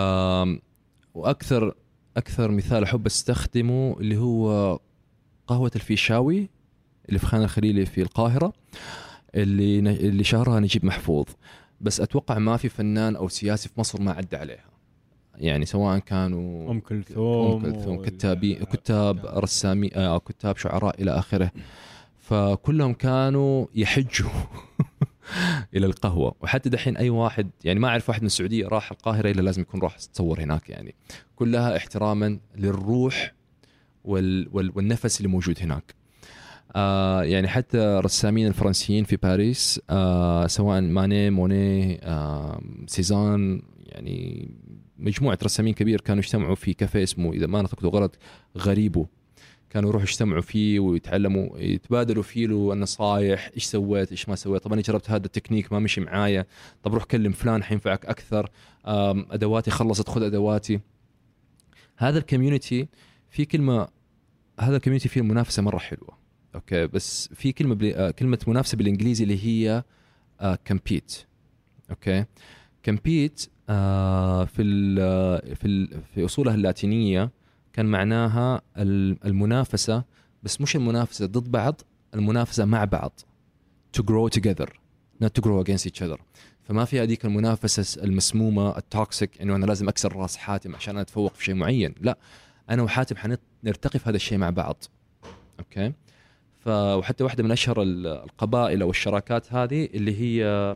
واكثر اكثر مثال احب استخدمه اللي هو قهوه الفيشاوي اللي في خان الخليلي في القاهره، اللي اللي شهرها نجيب محفوظ، بس اتوقع ما في فنان او سياسي في مصر ما عدى عليها، يعني سواء كانوا أم كلثوم, أم كلثوم كتابي كتاب رسامي أو كتاب شعراء إلى آخره، فكلهم كانوا يحجوا إلى القهوة. وحتى دحين أي واحد يعني ما أعرف واحد من السعودية راح القاهرة إلا لازم يكون راح تصور هناك، يعني كلها احتراما للروح وال وال والنفس اللي موجود هناك. آه يعني حتى رسامين الفرنسيين في باريس، آه سواء ماني موني آه سيزان، يعني مجموعة رسامين كبير كانوا يجتمعوا في كافيه اسمه إذا ما نطقته غلط غريبو، كانوا يروحوا يجتمعوا فيه ويتعلموا يتبادلوا فيه له النصايح، إيش سويت إيش ما سويت، طب أنا جربت هذا التكنيك ما مشي معايا، طب روح كلم فلان حينفعك أكثر، أدواتي خلصت خذ أدواتي. هذا الكوميونتي في كلمة هذا الكوميونتي فيه المنافسة مرة حلوة، أوكي، بس في كلمة بلي... كلمة منافسة بالإنجليزي اللي هي compete، أوكي. compete آه في ال في ال في اصولها اللاتينيه كان معناها المنافسه، بس مش المنافسه ضد بعض، المنافسه مع بعض، to grow together not to grow against each other. فما في هذيك المنافسه المسمومه التوكسيك انه انا لازم اكسر راس حاتم عشان اتفوق في شيء معين، لا، انا وحاتم حنرتقي في هذا الشيء مع بعض، اوكي. ف وحتى واحده من اشهر القبائل او الشراكات هذه اللي هي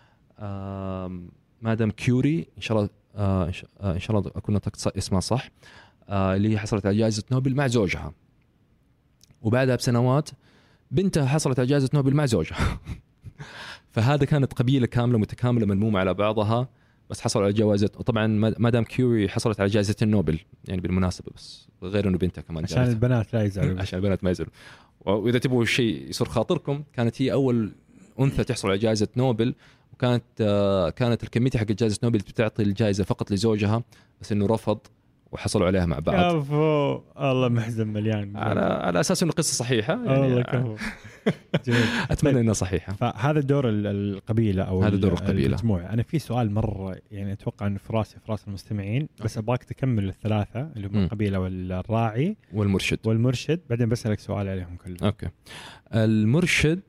مادام كيوري، ان شاء الله آه ان شاء الله اكون نطقت اسمها صح، آه اللي هي حصلت على جائزه نوبل مع زوجها، وبعدها بسنوات بنتها حصلت على جائزه نوبل مع زوجها فهذا كانت قبيله كامله متكامله ملمومه على بعضها، بس حصلوا على جوائز. وطبعا مادام كيوري حصلت على جائزه النوبل يعني بالمناسبه، بس غير انه بنتها كمان عشان البنات لا يزعلوا عشان البنات ما يزعلوا. واذا تبغوا شيء يسر خاطركم، كانت هي اول انثى تحصل على جائزه نوبل، وكانت آه كانت الكميتي حق جائزه نوبل بتعطي الجائزه فقط لزوجها، بس انه رفض وحصلوا عليها مع بعض. كفو الله محزن مليان على على اساس انه قصه صحيحه يعني. والله كفو جميل. اتمنى انها صحيحه. فهذا دور القبيله او هذا دور القبيله. المجموعه. انا في سؤال مره يعني اتوقع انه في راسي في راس المستمعين، بس ابغاك تكمل الثلاثه اللي هم القبيله والراعي والمرشد والمرشد بعدين بسالك سؤال عليهم كلهم. اوكي. المرشد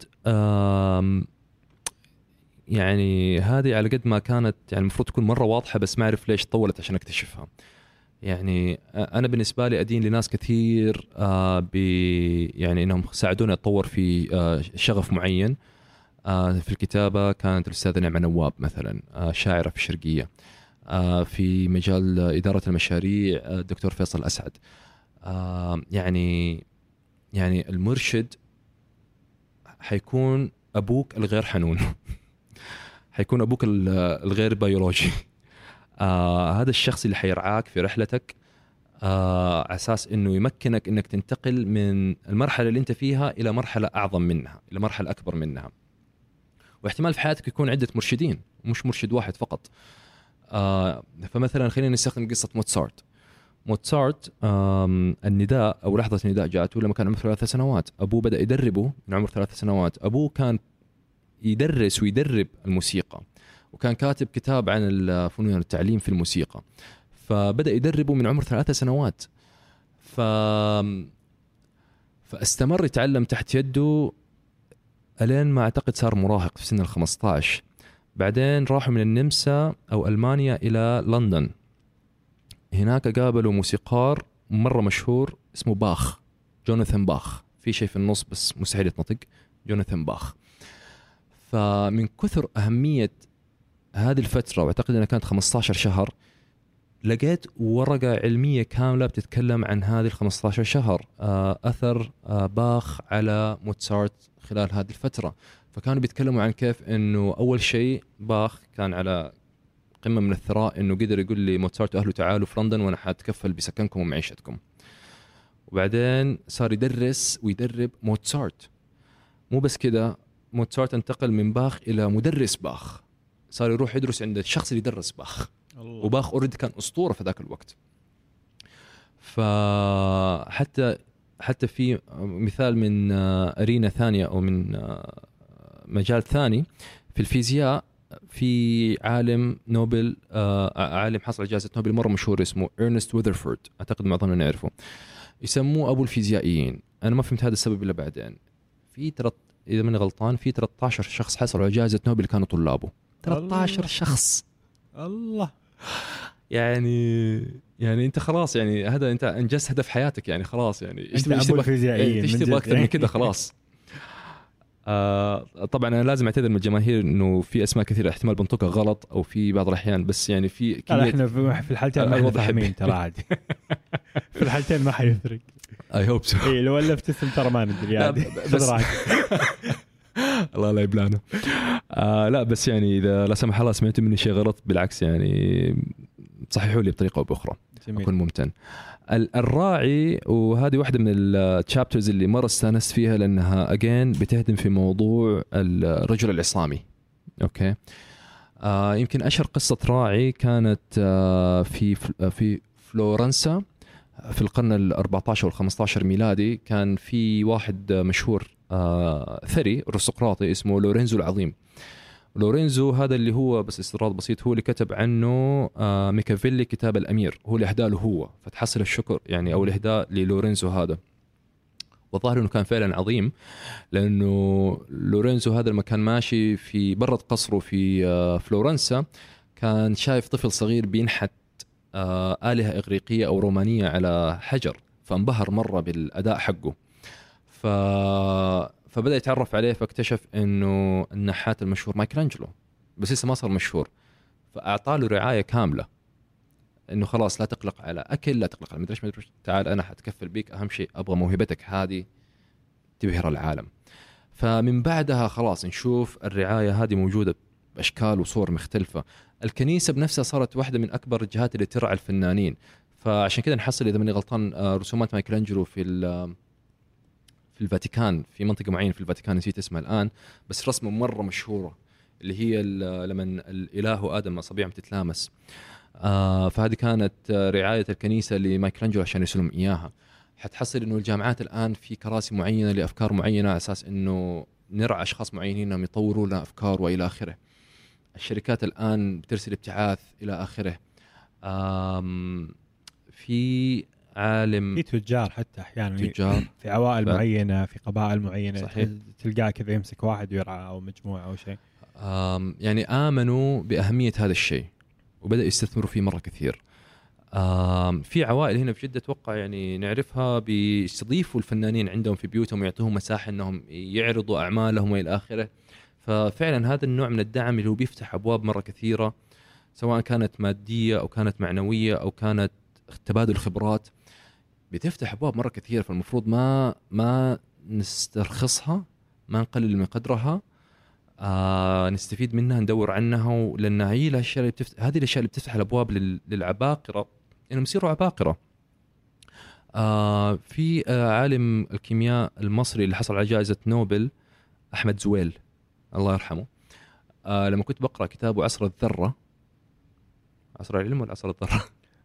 يعني هذه على قد ما كانت يعني المفروض تكون مره واضحه، بس ما اعرف ليش طولت عشان اكتشفها. يعني انا بالنسبه لي ادين لناس كثير آه بي يعني انهم ساعدوني اتطور في آه شغف معين. آه في الكتابه كانت الاستاذه نعمه نواب مثلا، آه شاعره في الشرقيه. آه في مجال اداره المشاريع آه الدكتور فيصل اسعد. آه يعني يعني المرشد حيكون ابوك الغير حنون حيكون ابوك الغير بيولوجي. آه هذا الشخص اللي حيرعاك في رحلتك آه على اساس انه يمكنك انك تنتقل من المرحله اللي انت فيها الى مرحله اعظم منها، الى مرحله اكبر منها. واحتمال في حياتك يكون عده مرشدين، مش مرشد واحد فقط. آه فمثلا خلينا نستخدم قصه موتسارت. موتسارت النداء أو لحظة النداء جاءته لما كان عمره ثلاث سنوات. أبوه بدأ يدربه من عمر ثلاث سنوات. أبوه كان يدرس ويدرب الموسيقى، وكان كاتب كتاب عن الفنون والتعليم في الموسيقى، فبدأ يدربه من عمر ثلاث سنوات. ف... فاستمر يتعلم تحت يده ألين ما أعتقد صار مراهق في سن الخمسة عشر. بعدين راحوا من النمسا أو ألمانيا إلى لندن. هناك قابلوا موسيقار مرة مشهور اسمه باخ، جوناثان باخ، في شيء في النص بس مستحيل يتنطق، جوناثان باخ. فمن كثر أهمية هذه الفترة، واعتقد أنها كانت خمسة عشر شهر، لقيت ورقة علمية كاملة بتتكلم عن هذه الخمسة عشر شهر، أثر باخ على موتسارت خلال هذه الفترة. فكانوا بيتكلموا عن كيف أنه أول شيء باخ كان على قمة من الثراء، أنه قدر يقول لي موتسارت وأهله تعالوا في لندن وأنا حاتكفل بسكنكم ومعيشتكم. وبعدين صار يدرس ويدرب موتسارت. مو بس كده، موتسارت انتقل من باخ إلى مدرس باخ، صار يروح يدرس عند الشخص اللي درس باخ. الله. وباخ أوريدي كان أسطورة في ذاك الوقت. فحتى حتى في مثال من أرينا ثانية أو من مجال ثاني في الفيزياء، في عالم نوبل، عالم حصل على جائزة نوبل مرة مشهور اسمه إرنست ويذرفورد، أعتقد معظمنا نعرفه، يسموه أبو الفيزيائيين. أنا ما فهمت هذا السبب إلا بعدين. في ترى إذا من غلطان في ثلاثة عشر شخص حصلوا على جائزة نوبل كانوا طلابه. ثلاثة عشر شخص. الله. يعني يعني انت خلاص، يعني هذا انت انجزت هدف حياتك، يعني خلاص، يعني انت ابو الفيزيائيين، ايش تبغى اكثر من كده؟ خلاص. آه طبعا انا لازم اعتذر من الجماهير انه في اسماء كثيره احتمال بنطقها غلط او في بعض الاحيان، بس يعني في كميه احنا في الحالتين ما احنا فاهمين ترى عادي. في الحالتين ما حيفرق. اي هوب سو. اي لو الفت اسم ترى ما ندري عادي. بس الله لا يبلانا. آه لا بس يعني اذا لا سمح الله سمعتوا مني شيء غلط بالعكس يعني صححوا لي بطريقه او باخرى، اكون ممتن. الراعي، وهذه واحده من التشابترز اللي مره استانست فيها لانها اجين بتهدم في موضوع الرجل العصامي. اوكي آه يمكن اشهر قصه راعي كانت آه في في فلورنسا في القرن الأربعة عشر والخمسة عشر ميلادي. كان في واحد مشهور آه ثري ارستقراطي اسمه لورينزو العظيم. لورينزو هذا اللي هو بس استطراد بسيط، هو اللي كتب عنه آه ميكافيلي كتاب الأمير، هو اللي أهداه له هو، فتحصل الشكر يعني أو الإهداء للورينزو هذا. والظاهر إنه كان فعلا عظيم، لأنه لورينزو هذا لما كان ماشي في برة قصره في آه فلورنسا كان شايف طفل صغير بينحت آه آلهة إغريقية أو رومانية على حجر، فانبهر مرة بالأداء حقه. ف فبدأ يتعرف عليه، فاكتشف إنه النحات المشهور مايكلانجلو، بس لسه ما صار مشهور. فأعطاه له رعاية كاملة، إنه خلاص لا تقلق على أكل، لا تقلق على مدرش مدرش، تعال أنا حتكفل بيك، أهم شيء أبغى موهبتك هذه تبهر العالم. فمن بعدها خلاص نشوف الرعاية هذه موجودة بأشكال وصور مختلفة. الكنيسة بنفسها صارت واحدة من أكبر الجهات اللي ترعى الفنانين، فعشان كده نحصل إذا مني غلطان رسومات مايكلانجلو في في الفاتيكان، في منطقة معينة في الفاتيكان نسيت اسمها الآن، بس رسمة مرة مشهورة اللي هي لما الإله وآدم أصابعهم تتلامس. آه فهذه كانت رعاية الكنيسة لمايكلانجلو عشان يسلم إياها. حتحصل إنه الجامعات الآن في كراسي معينة لأفكار معينة على أساس إنه نرعى أشخاص معينين أنهم يطوروا لنا أفكار وإلى آخره. الشركات الآن بترسل ابتعاث إلى آخره. في عالم في تجار حتى أحيانا تجار في عوائل ف... معينة في قبائل معينة صحيح. تلقاه كذا يمسك واحد ويرعى أو مجموعة أو شيء. يعني آمنوا بأهمية هذا الشيء وبدأ يستثمروا فيه مرة كثير. في عوائل هنا في جدة أتوقع يعني نعرفها بيستضيفوا الفنانين عندهم في بيوتهم ويعطوهم مساحة أنهم يعرضوا أعمالهم وإلى آخره. ففعلا هذا النوع من الدعم اللي هو بيفتح أبواب مرة كثيرة، سواء كانت مادية أو كانت معنوية أو كانت تبادل خبرات، بتفتح أبواب مرة كثير. فالمفروض ما ما نسترخصها، ما نقلل من قدرها، آه نستفيد منها، ندور عنها، لأن هي الأشياء اللي بتفتح، هذه الأشياء اللي بتفتح الأبواب لل... للعباقرة إنهم يصيروا عباقرة. آه في آه عالم الكيمياء المصري اللي حصل على جائزة نوبل أحمد زويل الله يرحمه، آه لما كنت بقرأ كتابه عصر الذرة، عصر العلم ولا عصر الذرة؟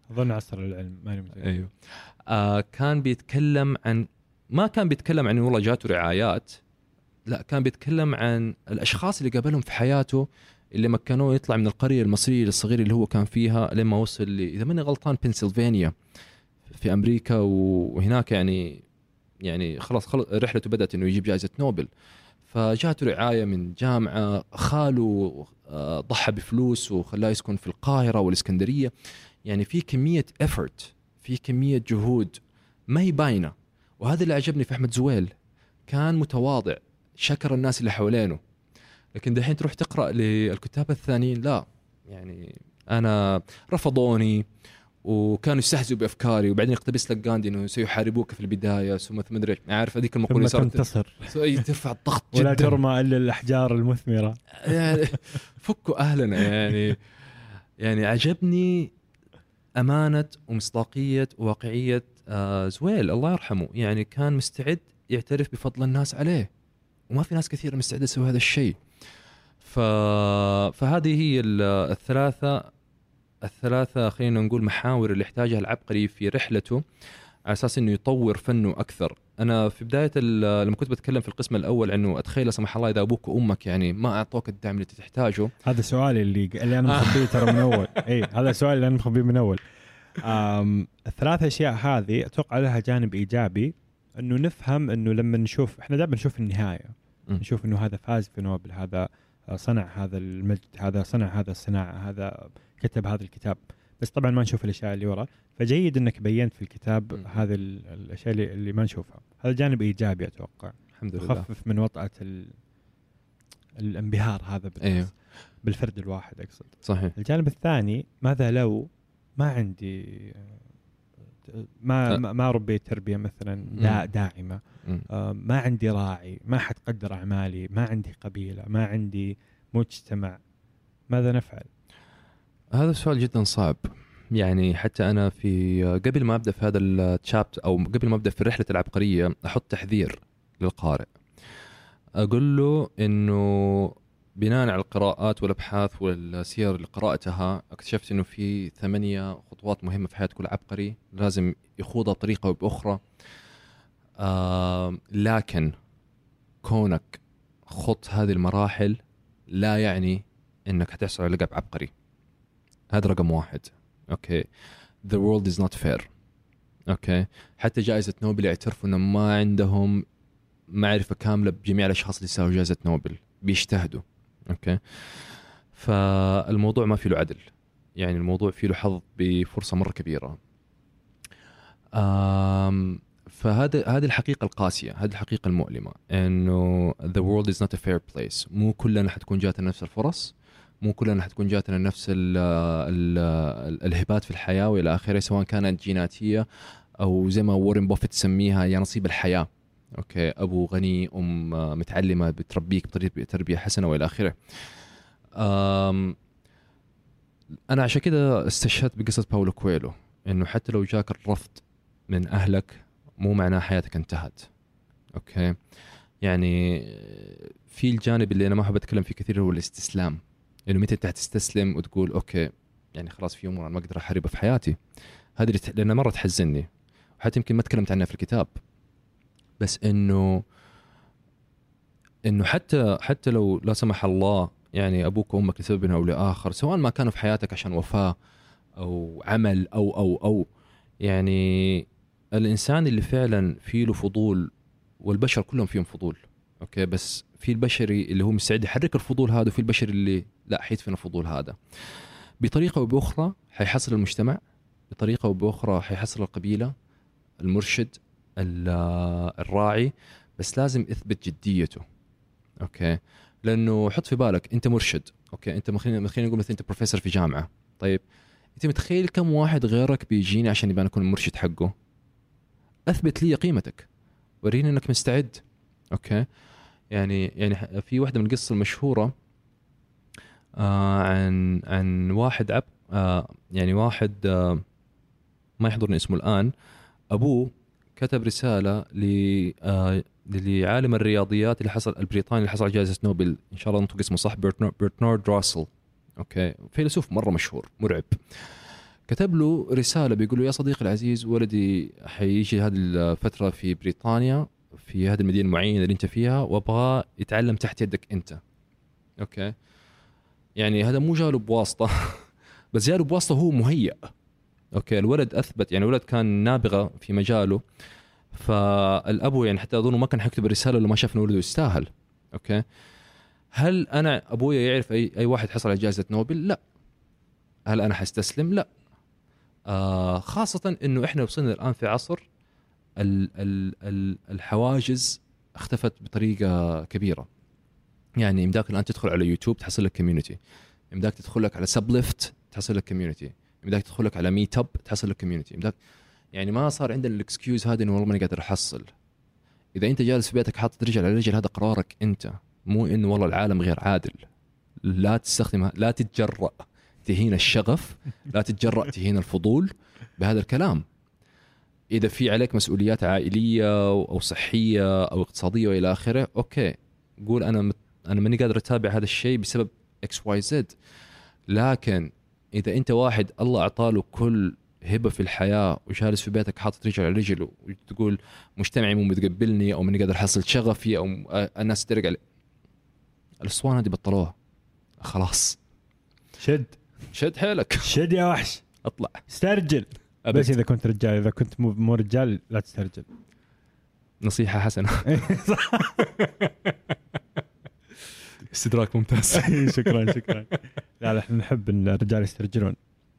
اظن عصر العلم ماني متأكد. ايوه آه كان بيتكلم عن ما كان بيتكلم عن والله جاته رعايات، لا كان بيتكلم عن الاشخاص اللي قابلهم في حياته اللي مكنوه يطلع من القريه المصريه الصغيره اللي هو كان فيها لما وصل ل اذا ماني غلطان بنسلفانيا في امريكا، وهناك يعني يعني خلاص خلص رحلته بدات انه يجيب جائزه نوبل. فجاته رعايه من جامعه، خاله ضحى بفلوس وخلاه يسكن في القاهره والاسكندريه. يعني في كميه effort، في كميه جهود ما هي باينه. وهذا اللي عجبني في احمد زويل، كان متواضع، شكر الناس اللي حوالينه. لكن دحين تروح تقرا للكتاب الثانيين لا، يعني انا رفضوني وكانوا يستهزئوا بافكاري، وبعدين يقتبس لك غاندي انه سيحاربوك في البدايه ثم ثم ادري عارف هذيك المقوله ثم تنتصر ترفع الضغط جدا ولا ترمى الا الاحجار المثمره. يعني فكوا اهلنا. يعني يعني عجبني امانه ومصداقيه وواقعيه آه زويل الله يرحمه. يعني كان مستعد يعترف بفضل الناس عليه، وما في ناس كثيره مستعده تسوي هذا الشيء. ف... فهذه هي الثلاثه الثلاثة خلينا نقول محاور اللي احتاجها العبقري في رحلته على أساس أنه يطور فنه أكثر. أنا في بداية لما كنت بتكلم في القسم الأول عنه أتخيل لا سمح الله إذا أبوك وأمك يعني ما أعطوك الدعم اللي تحتاجه. هذا سؤالي اللي اللي أنا مخبيه ترى من أول. إيه هذا سؤال اللي أنا مخبيه من أول. الثلاث أشياء هذه أتوقع لها جانب إيجابي، أنه نفهم أنه لما نشوف إحنا دائما نشوف النهاية، م. نشوف أنه هذا فاز في نوبل، هذا صنع هذا المجد، هذا صنع هذا الصناعة، هذا كتب هذا الكتاب، بس طبعا ما نشوف الاشياء اللي ورا. فجيد انك بينت في الكتاب م. هذه الاشياء اللي ما نشوفها. هذا جانب ايجابي اتوقع، الحمد لله، يخفف من وطأة ال... الانبهار هذا أيوه. بالفرد الواحد اقصد. صحيح. الجانب الثاني، ماذا لو ما عندي ما ما ربيت تربيه مثلا دا داعمه، آه ما عندي راعي، ما حد قدر اعمالي، ما عندي قبيله، ما عندي مجتمع، ماذا نفعل؟ هذا السؤال جدا صعب. يعني حتى أنا في قبل ما أبدأ في هذا الشابت أو قبل ما أبدأ في رحلة العبقرية أحط تحذير للقارئ، أقول له إنه بناء على القراءات والأبحاث والسير اللي قرأتها اكتشفت إنه في ثمانية خطوات مهمة في حياة كل عبقري لازم يخوضها بطريقة أو بأخرى. آه لكن كونك خط هذه المراحل لا يعني إنك هتحصل على لقب عبقري. هذا رقم واحد. أوكي. The world is not fair. أوكي. حتى جائزة نوبل يعترفوا إنه ما عندهم معرفة كاملة بجميع الأشخاص اللي ساووا جائزة نوبل، بيجتهدوا. أوكي. فالموضوع ما فيه له عدل، يعني الموضوع فيه له حظ بفرصة مرة كبيرة. أم فهذا هذه الحقيقة القاسية، هذه الحقيقة المؤلمة، إنه the world is not a fair place. مو كلنا حتكون جاتنا نفس الفرص، مو كلنا حتكون جاتنا نفس ال ال ال الهبات في الحياة وإلى آخره، سواء كانت جيناتية أو زي ما وارن بوفيت تسميها يا نصيب الحياة. أوكي. أبو غني، أم متعلمة بتربيك بطريقة تربية حسنة وإلى آخره. أنا عشان كده استشهدت بقصة باولو كويلو، إنه حتى لو جاك الرفض من أهلك مو معناه حياتك انتهت. أوكي. يعني في الجانب اللي أنا ما أحب أتكلم فيه كثير هو الاستسلام، إنه متى أنت هتستسلم وتقول أوكي يعني خلاص في أمور أنا ما أقدر أحاربها في حياتي. هذه لأنها مرة تحزنني، وحتى يمكن ما تكلمت عنها في الكتاب، بس إنه إنه حتى حتى لو لا سمح الله يعني أبوك وأمك لسبب أو لآخر، سواء ما كانوا في حياتك عشان وفاة أو عمل أو أو أو يعني الإنسان اللي فعلا فيه له فضول، والبشر كلهم فيهم فضول. أوكي. بس في البشري اللي هو مستعد يحرك الفضول هذا، وفي البشري اللي لا حيدفن الفضول هذا. بطريقة أو بأخرى حيحصل المجتمع، بطريقة أو بأخرى حيحصل القبيلة، المرشد، الراعي، بس لازم يثبت جديته. أوكي. لأنه حط في بالك أنت مرشد. أوكي. أنت خلينا خلينا نقول مثلا أنت بروفيسور في جامعة. طيب أنت متخيل كم واحد غيرك بيجيني عشان يبقى أكون المرشد حقه؟ أثبت لي قيمتك، وريني أنك مستعد. أوكي. يعني يعني في واحدة من القصص المشهورة آه عن عن واحد عب آه يعني واحد آه ما يحضرني اسمه الآن. أبوه كتب رسالة ل آه لعالم الرياضيات اللي حصل البريطاني اللي حصل على جائزة نوبل، إن شاء الله نطق اسمه صح، برتنارد راسل. أوكي. فيلسوف مرة مشهور مرعب. كتب له رسالة بيقول له يا صديقي العزيز ولدي حيجي هذه الفترة في بريطانيا في هذه المدينة المعينة اللي أنت فيها وأبغى يتعلم تحت يدك أنت. أوكي يعني هذا مو جاله بواسطة بس جاله بواسطة هو مهيأ. أوكي الولد أثبت يعني الولد كان نابغة في مجاله فالأبو يعني حتى أظنه ما كان حيكتب الرسالة لما شاف إن ولده يستاهل. أوكي هل أنا أبويا يعرف أي أي واحد حصل على جائزة نوبل؟ لا. هل أنا حستسلم؟ لا. آه خاصة إنه إحنا وصلنا الآن في عصر ال ال ال الحواجز اختفت بطريقة كبيرة. يعني يمداك الآن تدخل على يوتيوب تحصل لك كوميونتي، يمداك تدخل لك على سبليفت تحصل لك كوميونتي، يمداك تدخل لك على ميت اب تحصل لك كوميونتي، يمداك يعني ما صار عندنا الاكسكيوز هذا إنه والله ماني قادر أحصل. إذا أنت جالس في بيتك حاطط رجل على رجل هذا قرارك أنت، مو إنه والله العالم غير عادل. لا تستخدم، لا تتجرأ تهين الشغف، لا تتجرأ تهين الفضول بهذا الكلام. إذا في عليك مسؤوليات عائلية أو صحية أو اقتصادية وإلى آخره، أوكي قول أنا مت... أنا ماني قادر أتابع هذا الشيء بسبب إكس واي زد. لكن إذا أنت واحد الله أعطاله كل هبة في الحياة وجالس في بيتك حاطط رجل على رجل وتقول مجتمعي مو متقبلني أو ماني قادر أحصل شغفي أو الناس ترجع علي، الأسوان هذه بطلوها خلاص. شد شد حيلك، شد يا وحش، اطلع استرجل. أبد. بس إذا كنت رجال، إذا كنت مو مو رجال لا تسترجل. نصيحة حسنة. استدراك ممتاز. شكرا شكرا. لا احنا نحب ان الرجال يسترجلون.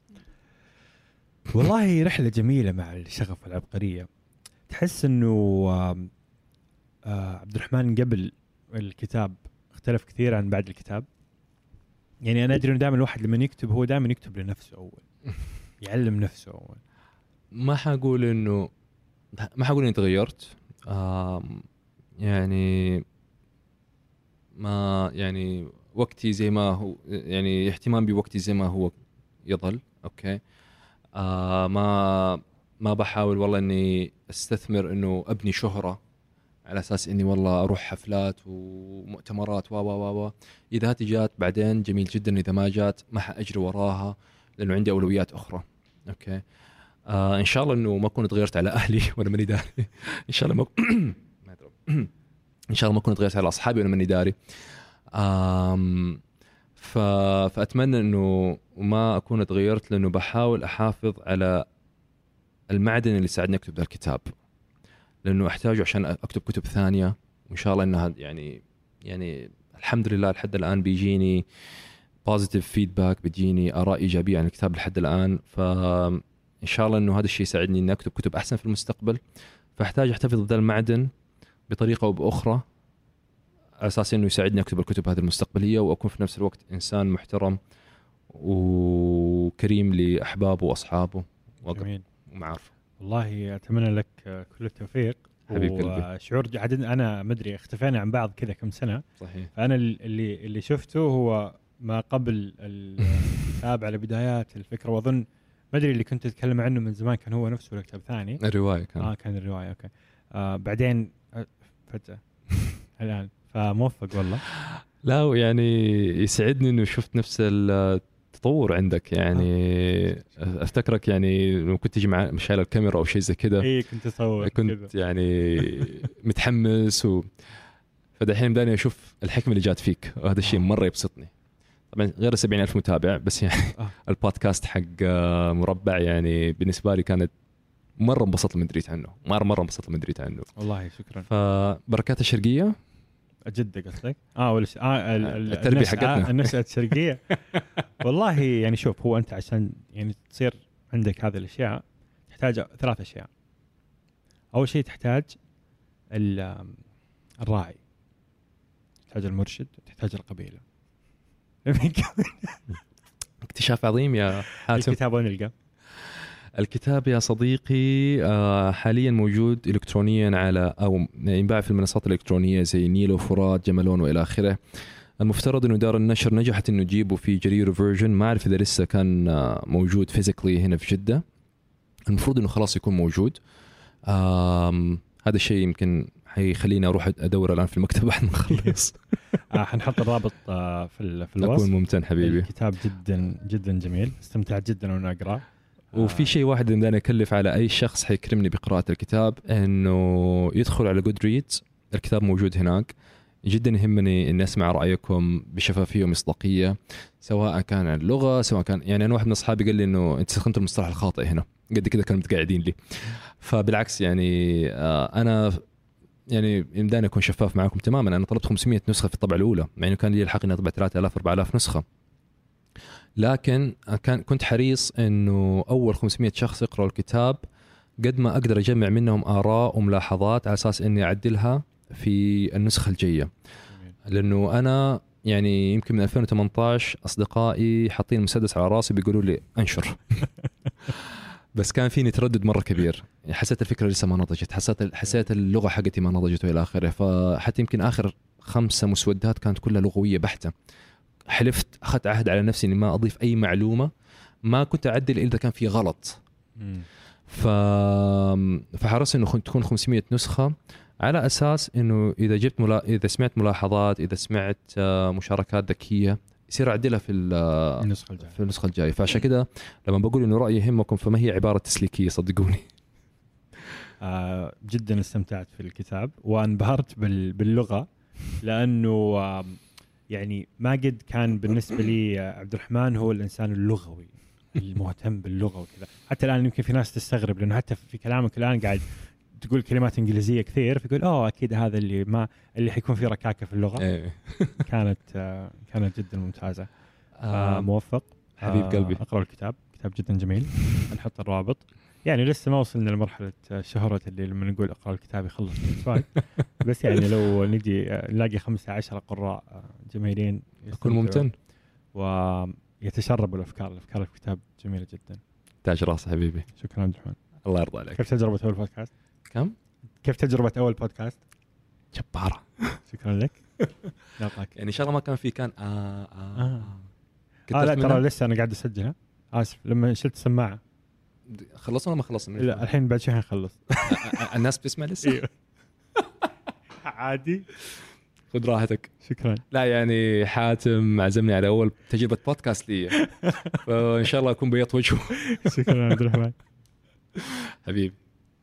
والله رحلة جميلة مع الشغف والعبقرية. تحس انه عبد الرحمن قبل الكتاب اختلف كثير عن بعد الكتاب. يعني انا ادري انه دائما الواحد لما يكتب هو دائما يكتب لنفسه اول، يعلم نفسه اول. ما حقول انه ما حقول اني تغيرت، يعني ما يعني وقتي زي ما هو، يعني اهتمام بوقتي زي ما هو يظل. اوكي آه ما ما بحاول والله اني استثمر انه ابني شهرة على اساس اني والله اروح حفلات ومؤتمرات و و و اذا هات جات بعدين جميل جدا، اذا ما جات ما حاجري وراها لانه عندي اولويات اخرى. اوكي آه ان شاء الله انه ما كنت تغيرت على اهلي وانا ماني داري. ان شاء الله ما ان شاء الله ما كنت تغيرت على اصحابي وانا ماني داري. آم ف... فاتمنى انه ما اكون تغيرت، لانه بحاول احافظ على المعدن اللي ساعدني اكتب ذا الكتاب، لانه احتاجه عشان اكتب كتب ثانيه. وان شاء الله انها يعني يعني الحمد لله لحد الان بيجيني بوزيتيف فيدباك، بتجيني اراء ايجابيه عن الكتاب لحد الان. فان شاء الله انه هذا الشيء يساعدني اني اكتب كتب احسن في المستقبل. فاحتاج احتفظ بهذا المعدن بطريقه او باخرى على اساس انه يساعدني اكتب الكتب هذه المستقبليه، واكون في نفس الوقت انسان محترم وكريم لاحبابه واصحابه ومعارفه. والله اتمنى لك كل التوفيق حبيب قلبي. وشعور عدد انا ما ادري اختفينا عن بعض كذا كم سنه. صحيح. فانا اللي اللي شفته هو ما قبل الكتاب على بدايات الفكره، واظن ما ادري اللي كنت اتكلم عنه من زمان كان هو نفسه الكتاب ثاني. الروايه كان اه كان الروايه. اوكي آه بعدين فجاه الان فموفق والله. لا يعني يسعدني انه شفت نفس التطور عندك. يعني آه. افتكرك يعني لو كنت تجي مع مشعل الكاميرا او شيء زي كذا. اي كنت اصور كنت كده. يعني متحمس و فدحين بداني اشوف الحكمه اللي جات فيك، وهذا الشيء مره يبسطني. طبعا غير سبعين ألف متابع بس يعني آه. البودكاست حق مربع يعني بالنسبه لي كانت مره انبسطت لما دريت عنه، مره مره انبسطت لما دريت عنه. والله شكرا. فبركات الشرقيه جدة قصدك؟ اه ولا اه التربيه حقتنا آه النشأة الشرقيه. والله يعني شوف، هو انت عشان يعني تصير عندك هذه الاشياء تحتاج ثلاث اشياء. اول شيء تحتاج الراعي، تحتاج المرشد، تحتاج القبيله. اكتشاف عظيم يا حاتم. الكتاب وين نلقاه؟ الكتاب يا صديقي حاليا موجود إلكترونيا على أو ينباع في المنصات الإلكترونية زي نيلو، فرات، جمالون وإلى آخره. المفترض إنه دار النشر نجحت إنه تجيبه في جرير فيرجن، ما أعرف إذا لسه كان موجود فيزيكلي هنا في جدة. المفروض إنه خلاص يكون موجود. هذا الشيء يمكن حيخليني أروح أدور الآن في المكتبة بعد ما نخلص. حنحط الرابط في في الوصف. أكون ممتن حبيبي. الكتاب جدا جدا جميل، استمتعت جدا وأنا أقرأ. وفي شيء واحد اللي أنا أكلف على أي شخص حيكرمني بقراءة الكتاب إنه يدخل على جود ريدز. الكتاب موجود هناك. جدا يهمني إني أسمع رأيكم بشفافية ومصداقية، سواء كان اللغة سواء كان يعني أنا واحد من أصحابي قال لي إنه أنت استخدمت المصطلح الخاطئ هنا، قد كده كانوا متقاعدين لي. فبالعكس يعني أنا يعني يمداني أكون شفاف معكم تماما. أنا طلبت خمسمية نسخة في الطبعة الأولى، مع إنه كان لي الحق إني أطبع ثلاثة آلاف أربعة آلاف نسخة، لكن كان كنت حريص إنه أول خمسمية شخص يقرأوا الكتاب قد ما أقدر أجمع منهم آراء وملاحظات على أساس إني أعدلها في النسخة الجاية. لأنه أنا يعني يمكن من ألفين وثمانية عشر أصدقائي حاطين مسدس على راسي بيقولوا لي أنشر بس كان فيني تردد مرة كبير، حسيت الفكرة لسه ما نضجت، حسيت حسيت اللغة حقتي ما نضجت وإلى آخره. فحتى يمكن آخر خمسة مسودات كانت كلها لغوية بحتة. حلفت أخذت عهد على نفسي إني ما أضيف أي معلومة، ما كنت أعدل إذا كان في غلط. ف... فحرصت إنه تكون خمسمية نسخة على أساس إنه إذا جبت ملا... إذا سمعت ملاحظات، إذا سمعت مشاركات ذكية، يصير أعدلها في النسخة الجاية. في النسخة الجاية. فعشان كده لما بقول إنه رأيي يهمكم فما هي عبارة تسليكية، صدقوني. آه جدا استمتعت في الكتاب وانبهرت بال... باللغة، لأنه آه يعني ما قد كان بالنسبة لي عبد الرحمن هو الإنسان اللغوي المهتم باللغة وكذا. حتى الآن يمكن في ناس تستغرب، لأنه حتى في كلامك الآن قاعد تقول كلمات إنجليزية كثير، فيقول أوه أكيد هذا اللي ما اللي حيكون فيه ركاكة في اللغة. كانت آه كانت جدا ممتازة. آه موفق حبيب قلبي. آه أقرأ الكتاب، كتاب جدا جميل. نحط الرابط. يعني لسه ما وصلنا لمرحلة شهرة اللي لما نقول أقرأ الكتاب يخلص الكتاب، بس يعني لو نجي نلاقي خمسة عشر قراء جميلين يكون ممتن ويتشربوا الأفكار. الأفكار الكتاب جميلة جدا. تاج راس حبيبي. شكرا عبد الرحمن. الله يرضى عليك. كيف تجربة أول بودكاست؟ كم؟ كيف تجربة أول بودكاست؟ جبارة. شكرا لك. يعطيك. يعني إن شاء الله ما كان في كان آه آه, آه. آه لا ترى لسه أنا قاعد أسجلها. آسف لما شلت السماعة. خلصنا ولا ما خلصنا؟ لا الحين بعد شوي هنخلص. الناس بتسمع لسه؟ عادي. خذ راحتك. شكرا. لا يعني حاتم عزمني على أول تجربة بودكاست لي، فإن شاء الله أكون بيض وجهه. شكرا عبد الرحمن حبيبي.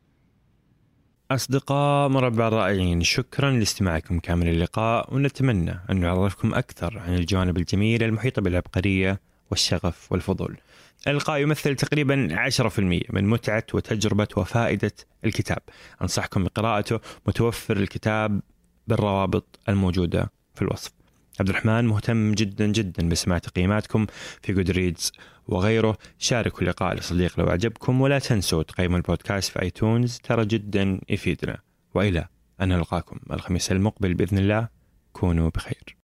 أصدقاء مربع الرائعين، شكرا لاستماعكم كامل اللقاء، ونتمنى أن نعرفكم أكثر عن الجوانب الجميلة المحيطة بالعبقرية والشغف والفضول. اللقاء يمثل تقريبا عشرة بالمئة من متعة وتجربة وفائدة الكتاب. أنصحكم بقراءته، متوفر الكتاب بالروابط الموجودة في الوصف. عبد الرحمن مهتم جدا جدا بسماع تقييماتكم في جود ريدز وغيره. شاركوا اللقاء لصديق لو أعجبكم، ولا تنسوا تقيموا البودكاست في آيتونز، ترى جدا يفيدنا. وإلى أن نلقاكم الخميس المقبل بإذن الله، كونوا بخير.